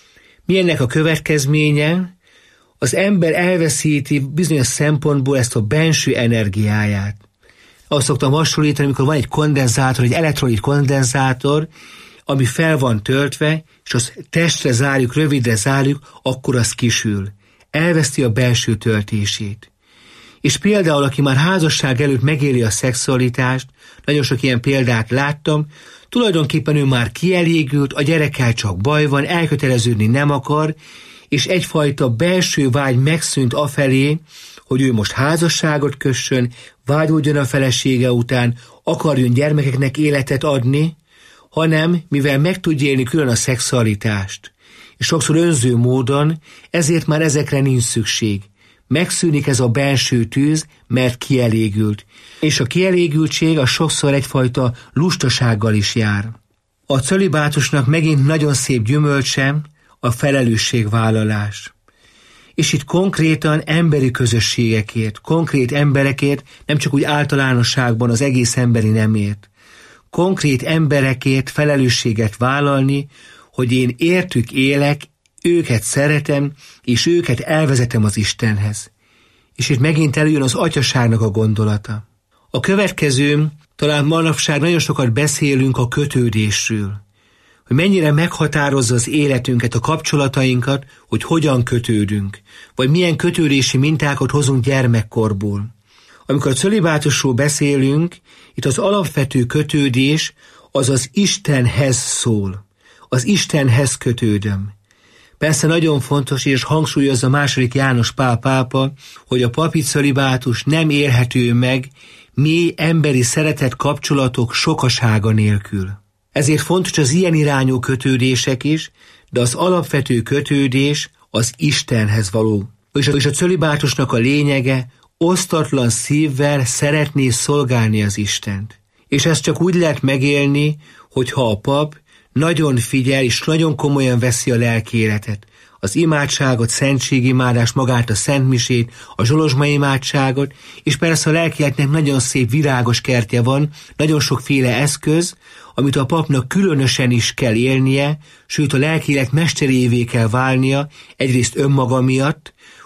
Mi ennek a következménye? Az ember elveszíti bizonyos szempontból ezt a benső energiáját. Azt szoktam hasonlítani, amikor van egy kondenzátor, egy elektrolit kondenzátor, ami fel van töltve, és azt testre zárjuk, rövidre zárjuk, akkor az kisül. Elveszti a belső töltését. És például, aki már házasság előtt megéli a szexualitást, nagyon sok ilyen példát láttam, tulajdonképpen ő már kielégült, a gyerekkel csak baj van, elköteleződni nem akar, és egyfajta belső vágy megszűnt afelé, hogy ő most házasságot kössön, vágyódjon a felesége után, akarjon gyermekeknek életet adni, hanem mivel meg tudja élni külön a szexualitást, és sokszor önző módon, ezért már ezekre nincs szükség. Megszűnik ez a belső tűz, mert kielégült. És a kielégültség a sokszor egyfajta lustasággal is jár. A cölibátusnak megint nagyon szép gyümölcse a felelősségvállalás. És itt konkrétan emberi közösségekért, konkrét emberekért, nem csak úgy általánosságban az egész emberi nemért. Konkrét emberekért felelősséget vállalni, hogy én értük élek, őket szeretem, és őket elvezetem az Istenhez. És itt megint előjön az atyaságnak a gondolata. A következő, talán manapság nagyon sokat beszélünk a kötődésről. Hogy mennyire meghatározza az életünket, a kapcsolatainkat, hogy hogyan kötődünk, vagy milyen kötődési mintákat hozunk gyermekkorból. Amikor a cölibátusról beszélünk, itt az alapvető kötődés az az Istenhez szól. Az Istenhez kötődöm. Persze nagyon fontos, és hangsúlyozza második János Pál pápa, hogy a papi cölibátus nem élhető meg mély emberi szeretet kapcsolatok sokasága nélkül. Ezért fontos az ilyen irányú kötődések is, de az alapvető kötődés az Istenhez való. És a cölibátusnak a lényege, osztatlan szívvel szeretné szolgálni az Istent. És ezt csak úgy lehet megélni, hogyha a pap nagyon figyel és nagyon komolyan veszi a lelki életet. Az imádságot, szentségimádás, magát a szentmisét, a zsolozsma imádságot, és persze a lelki életnek nagyon szép virágos kertje van, nagyon sokféle eszköz, amit a papnak különösen is kell élnie, sőt a lelki élet mesterévé kell válnia, egyrészt önmaga miatt,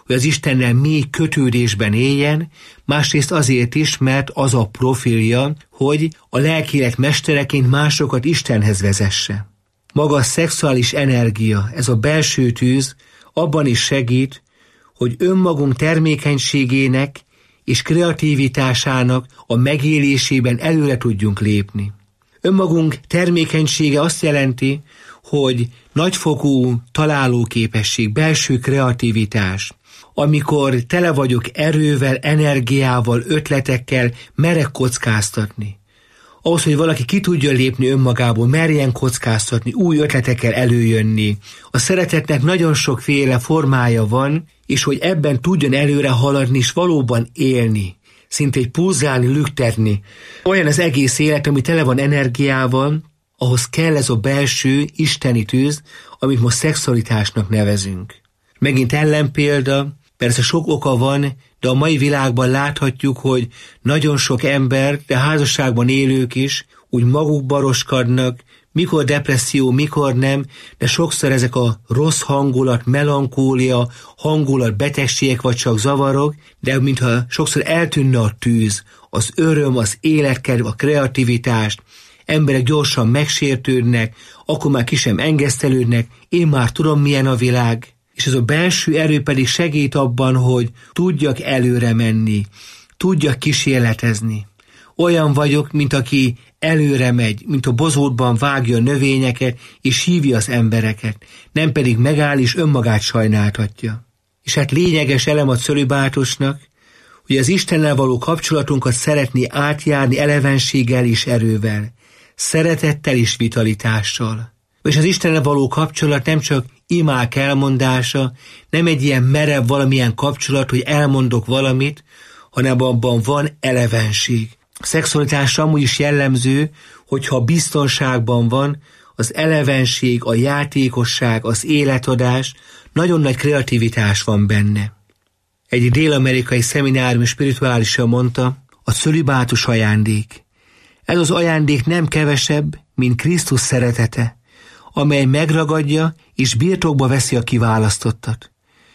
hogy az Istennel mély kötődésben éljen, másrészt azért is, mert az a profilja, hogy a lelkiélet mestereként másokat Istenhez vezesse. Maga a szexuális energia, ez a belső tűz abban is segít, hogy önmagunk termékenységének és kreativitásának a megélésében előre tudjunk lépni. Önmagunk termékenysége azt jelenti, hogy nagyfokú találóképesség, belső kreativitás, amikor tele vagyok erővel, energiával, ötletekkel, merek kockáztatni. Ahhoz, hogy valaki ki tudja lépni önmagából, merjen kockáztatni, új ötletekkel előjönni. A szeretetnek nagyon sokféle formája van, és hogy ebben tudjon előre haladni, és valóban élni. Szinte egy pulzálni, lüktetni. Olyan az egész élet, ami tele van energiával, ahhoz kell ez a belső isteni tűz, amit most szexualitásnak nevezünk. Megint ellenpélda, persze sok oka van, de a mai világban láthatjuk, hogy nagyon sok ember, de házasságban élők is úgy magukba roskadnak, mikor depresszió, mikor nem, de sokszor ezek a rossz hangulat, melankólia, hangulat, betegségek vagy csak zavarok, de mintha sokszor eltűnne a tűz, az öröm, az életkedv, a kreativitást, emberek gyorsan megsértődnek, akkor már ki sem engesztelődnek, én már tudom, milyen a világ, és ez a belső erő pedig segít abban, hogy tudjak előre menni, tudjak kísérletezni. Olyan vagyok, mint aki előre megy, mint a bozótban vágja a növényeket, és hívja az embereket, nem pedig megáll és önmagát sajnáltatja. És hát lényeges elem a cölibátusnak, hogy az Istennel való kapcsolatunkat szeretné átjárni elevenséggel és erővel, szeretettel és vitalitással. És az Istennel való kapcsolat nem csak imák elmondása, nem egy ilyen merev valamilyen kapcsolat, hogy elmondok valamit, hanem abban van elevenség. A szexualitásra amúgy is jellemző, hogyha biztonságban van, az elevenség, a játékosság, az életadás, nagyon nagy kreativitás van benne. Egy dél-amerikai szeminárium spirituálisa mondta, a cölibátus ajándék. Ez az ajándék nem kevesebb, mint Krisztus szeretete, amely megragadja és birtokba veszi a kiválasztottat.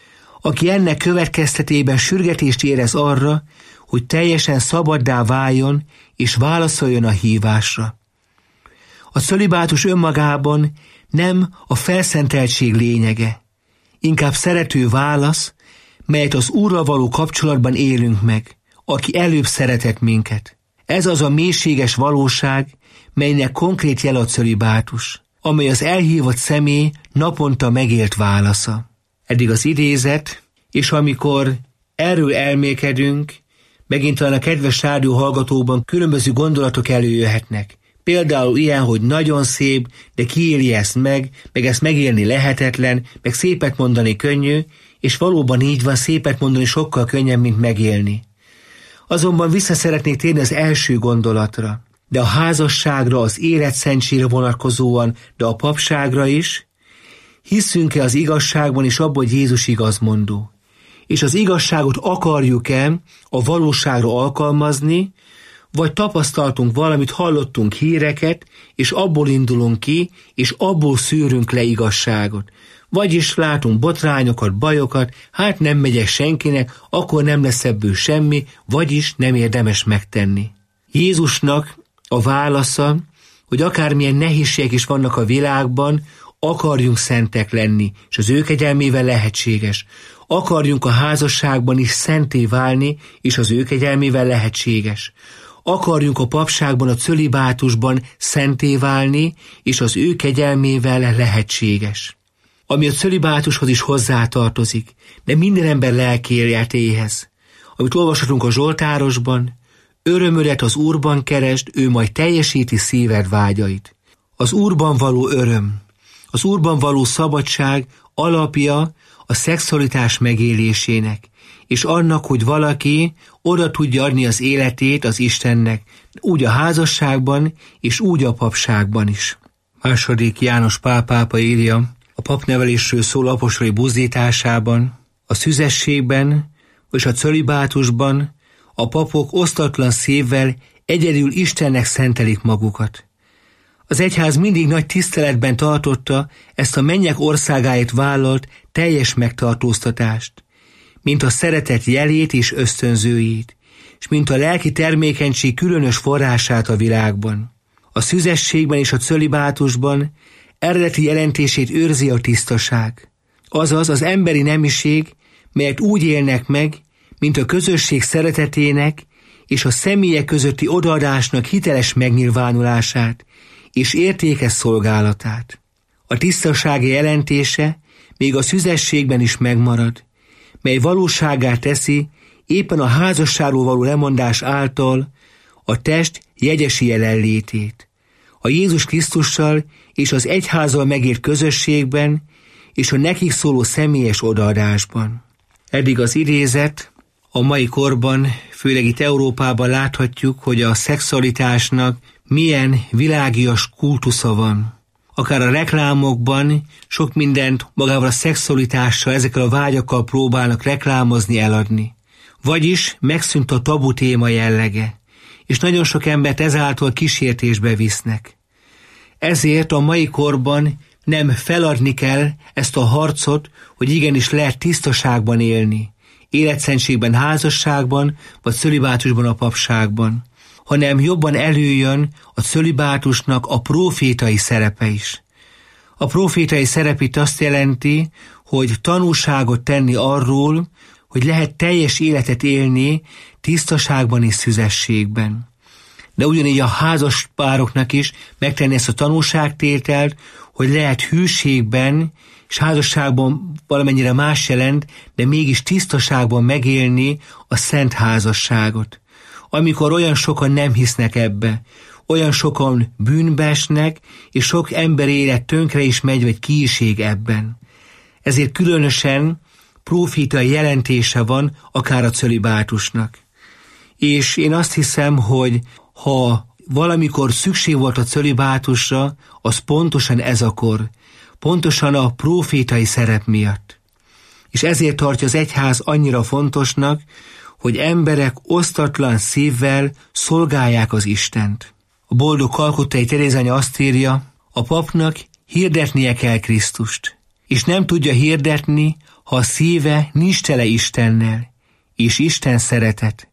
Aki ennek következtetében sürgetést érez arra, hogy teljesen szabaddá váljon és válaszoljon a hívásra. A cölibátus önmagában nem a felszenteltség lényege, inkább szerető válasz, melyet az Úrral való kapcsolatban élünk meg, aki előbb szeretett minket. Ez az a mélységes valóság, melynek konkrét jel a cölibátus, amely az elhívott személy naponta megélt válasza. Eddig az idézet, és amikor erről elmélkedünk, megint talán a kedves rádió hallgatóban különböző gondolatok előjöhetnek. Például ilyen, hogy nagyon szép, de ki éli ezt meg, meg ezt megélni lehetetlen, meg szépet mondani könnyű, és valóban így van, szépet mondani sokkal könnyebb, mint megélni. Azonban vissza szeretnék térni az első gondolatra, de a házasságra, az életszentségre vonatkozóan, de a papságra is. Hiszünk-e az igazságban és abban, hogy Jézus igazmondó? És az igazságot akarjuk-e a valóságra alkalmazni, vagy tapasztaltunk valamit, hallottunk híreket, és abból indulunk ki, és abból szűrünk le igazságot. Vagyis látunk botrányokat, bajokat, hát nem megyek senkinek, akkor nem lesz ebből semmi, vagyis nem érdemes megtenni. Jézusnak a válasza, hogy akármilyen nehézségek is vannak a világban, akarjunk szentek lenni, és az ő kegyelmével lehetséges. Akarjunk a házasságban is szenté válni, és az ő kegyelmével lehetséges. Akarjunk a papságban, a cölibátusban szenté válni, és az ő kegyelmével lehetséges. Ami a cölibátushoz is hozzátartozik, de minden ember lelkiéletéhez. Amit olvashatunk a Zsoltárosban, örömödet az Úrban keresd, ő majd teljesíti szíved vágyait. Az Úrban való öröm, az Úrban való szabadság alapja a szexualitás megélésének, és annak, hogy valaki oda tudja adni az életét az Istennek, úgy a házasságban, és úgy a papságban is. Második János Pál pápa írja a papnevelésről szóló apostoli buzdításában, a szüzességben és a cölibátusban a papok osztatlan szívvel egyedül Istennek szentelik magukat. Az egyház mindig nagy tiszteletben tartotta ezt a mennyek országáért vállalt teljes megtartóztatást. mint a szeretet jelét és ösztönzőjét, és mint a lelki termékenység különös forrását a világban. A szüzességben és a cölibátusban eredeti jelentését őrzi a tisztaság, azaz az emberi nemiség, melyet úgy élnek meg, mint a közösség szeretetének és a személyek közötti odaadásnak hiteles megnyilvánulását és értékes szolgálatát. A tisztaság jelentése még a szüzességben is megmarad, mely valóságát teszi éppen a házasságról való lemondás által a test jegyesi jelenlétét. A Jézus Krisztussal és az egyházzal megért közösségben és a nekik szóló személyes odaadásban. Eddig az idézet. A mai korban, főleg itt Európában láthatjuk, hogy a szexualitásnak milyen világias kultusza van. Akár a reklámokban sok mindent magával a szexualitással, ezekkel a vágyakkal próbálnak reklámozni, eladni. Vagyis megszűnt a tabu téma jellege, és nagyon sok embert ezáltal kísértésbe visznek. Ezért a mai korban nem feladni kell ezt a harcot, hogy igenis lehet tisztaságban élni, életszentségben, házasságban, vagy cölibátusban, a papságban, hanem jobban előjön a cölibátusnak a prófétai szerepe is. A prófétai szerep itt azt jelenti, hogy tanúságot tenni arról, hogy lehet teljes életet élni tisztaságban és szüzességben. De ugyanígy a házas pároknak is megtenni ezt a tanúságtételt, hogy lehet hűségben és házasságban valamennyire más jelent, de mégis tisztaságban megélni a szent házasságot. Amikor olyan sokan nem hisznek ebbe, olyan sokan bűnbe esnek, és sok ember élet tönkre is megy, vagy ki is ég ebben. Ezért különösen prófétai jelentése van akár a cölibátusnak. És én azt hiszem, hogy ha valamikor szükség volt a cölibátusra, az pontosan ez a kor, pontosan a prófétai szerep miatt. És ezért tartja az egyház annyira fontosnak, hogy emberek osztatlan szívvel szolgálják az Istent. A boldog kalkuttai Terézanya azt írja, a papnak hirdetnie kell Krisztust, és nem tudja hirdetni, ha a szíve nincs tele Istennel, és Isten szeretet.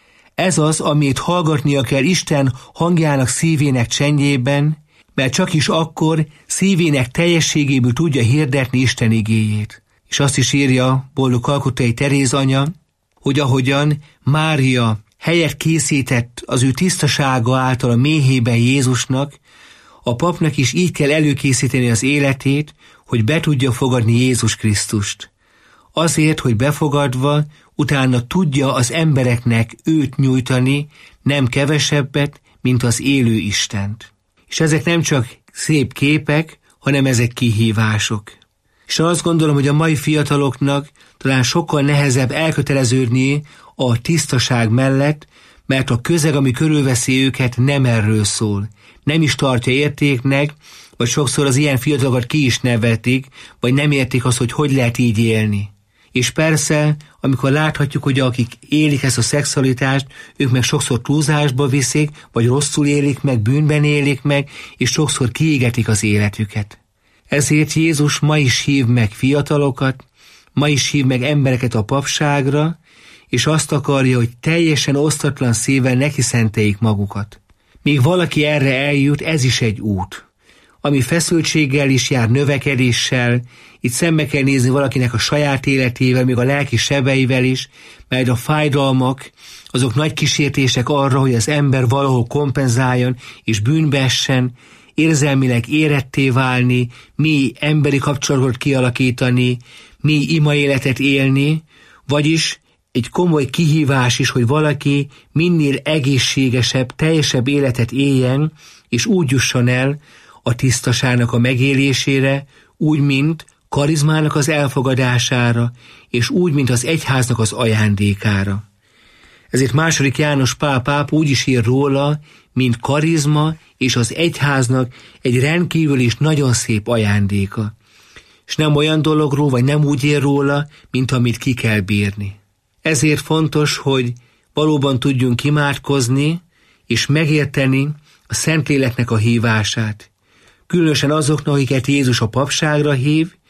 Ez az, amit hallgatnia kell Isten hangjának szívének csendjében, mert csak is akkor szívének teljességéből tudja hirdetni Isten igéjét. És azt is írja boldog kalkuttai Teréz anya, hogy ahogyan Mária helyet készített az ő tisztasága által a méhében Jézusnak, a papnak is így kell előkészíteni az életét, hogy be tudja fogadni Jézus Krisztust. Azért, hogy befogadva, utána tudja az embereknek őt nyújtani, nem kevesebbet, mint az élő Istent. És ezek nem csak szép képek, hanem ezek kihívások. És azt gondolom, hogy a mai fiataloknak talán sokkal nehezebb elköteleződni a tisztaság mellett, mert a közeg, ami körülveszi őket, nem erről szól. Nem is tartja értéknek, vagy sokszor az ilyen fiatalokat ki is nevetik, vagy nem értik azt, hogy hogy lehet így élni. És persze, amikor láthatjuk, hogy akik élik ezt a szexualitást, ők meg sokszor túlzásba viszik, vagy rosszul élik meg, bűnben élik meg, és sokszor kiégetik az életüket. Ezért Jézus ma is hív meg fiatalokat, ma is hív meg embereket a papságra, és azt akarja, hogy teljesen osztatlan szívvel neki szenteljék magukat. Míg valaki erre eljut, ez is egy út, ami feszültséggel is jár, növekedéssel, itt szembe kell nézni valakinek a saját életével, még a lelki sebeivel is, mert a fájdalmak, azok nagy kísértések arra, hogy az ember valahol kompenzáljon és bűnbe essen, érzelmileg éretté válni, mély emberi kapcsolatot kialakítani, mély ima életet élni, vagyis egy komoly kihívás is, hogy valaki minél egészségesebb, teljesebb életet éljen, és úgy jusson el a tisztaságnak a megélésére, úgy, mint karizmának az elfogadására, és úgy, mint az egyháznak az ajándékára. Ezért második János Pál pápa úgy is ír róla, mint karizma és az egyháznak egy rendkívül és nagyon szép ajándéka. És nem olyan dologról, vagy nem úgy ír róla, mint amit ki kell bírni. Ezért fontos, hogy valóban tudjunk imádkozni, és megérteni a Szentléleknek a hívását. Különösen azoknak, akiket Jézus a papságra hív,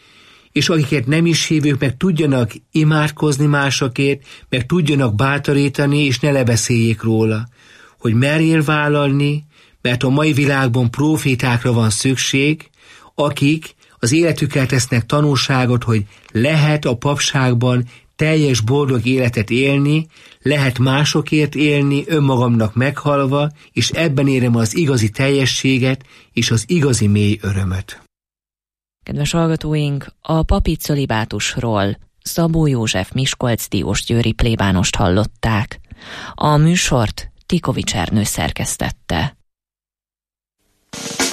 és akiket nem is hívők, meg tudjanak imádkozni másokért, meg tudjanak bátorítani, és ne lebeszéljék róla, hogy merjél vállalni, mert a mai világban profétákra van szükség, akik az életükkel tesznek tanúságot, hogy lehet a papságban teljes boldog életet élni, lehet másokért élni, önmagamnak meghalva, és ebben érem az igazi teljességet és az igazi mély örömöt. Kedves hallgatóink, a papi cölibátusról Szabó József miskolcdiósgyőri plébánost hallották. A műsort Tikovics Ernő szerkesztette.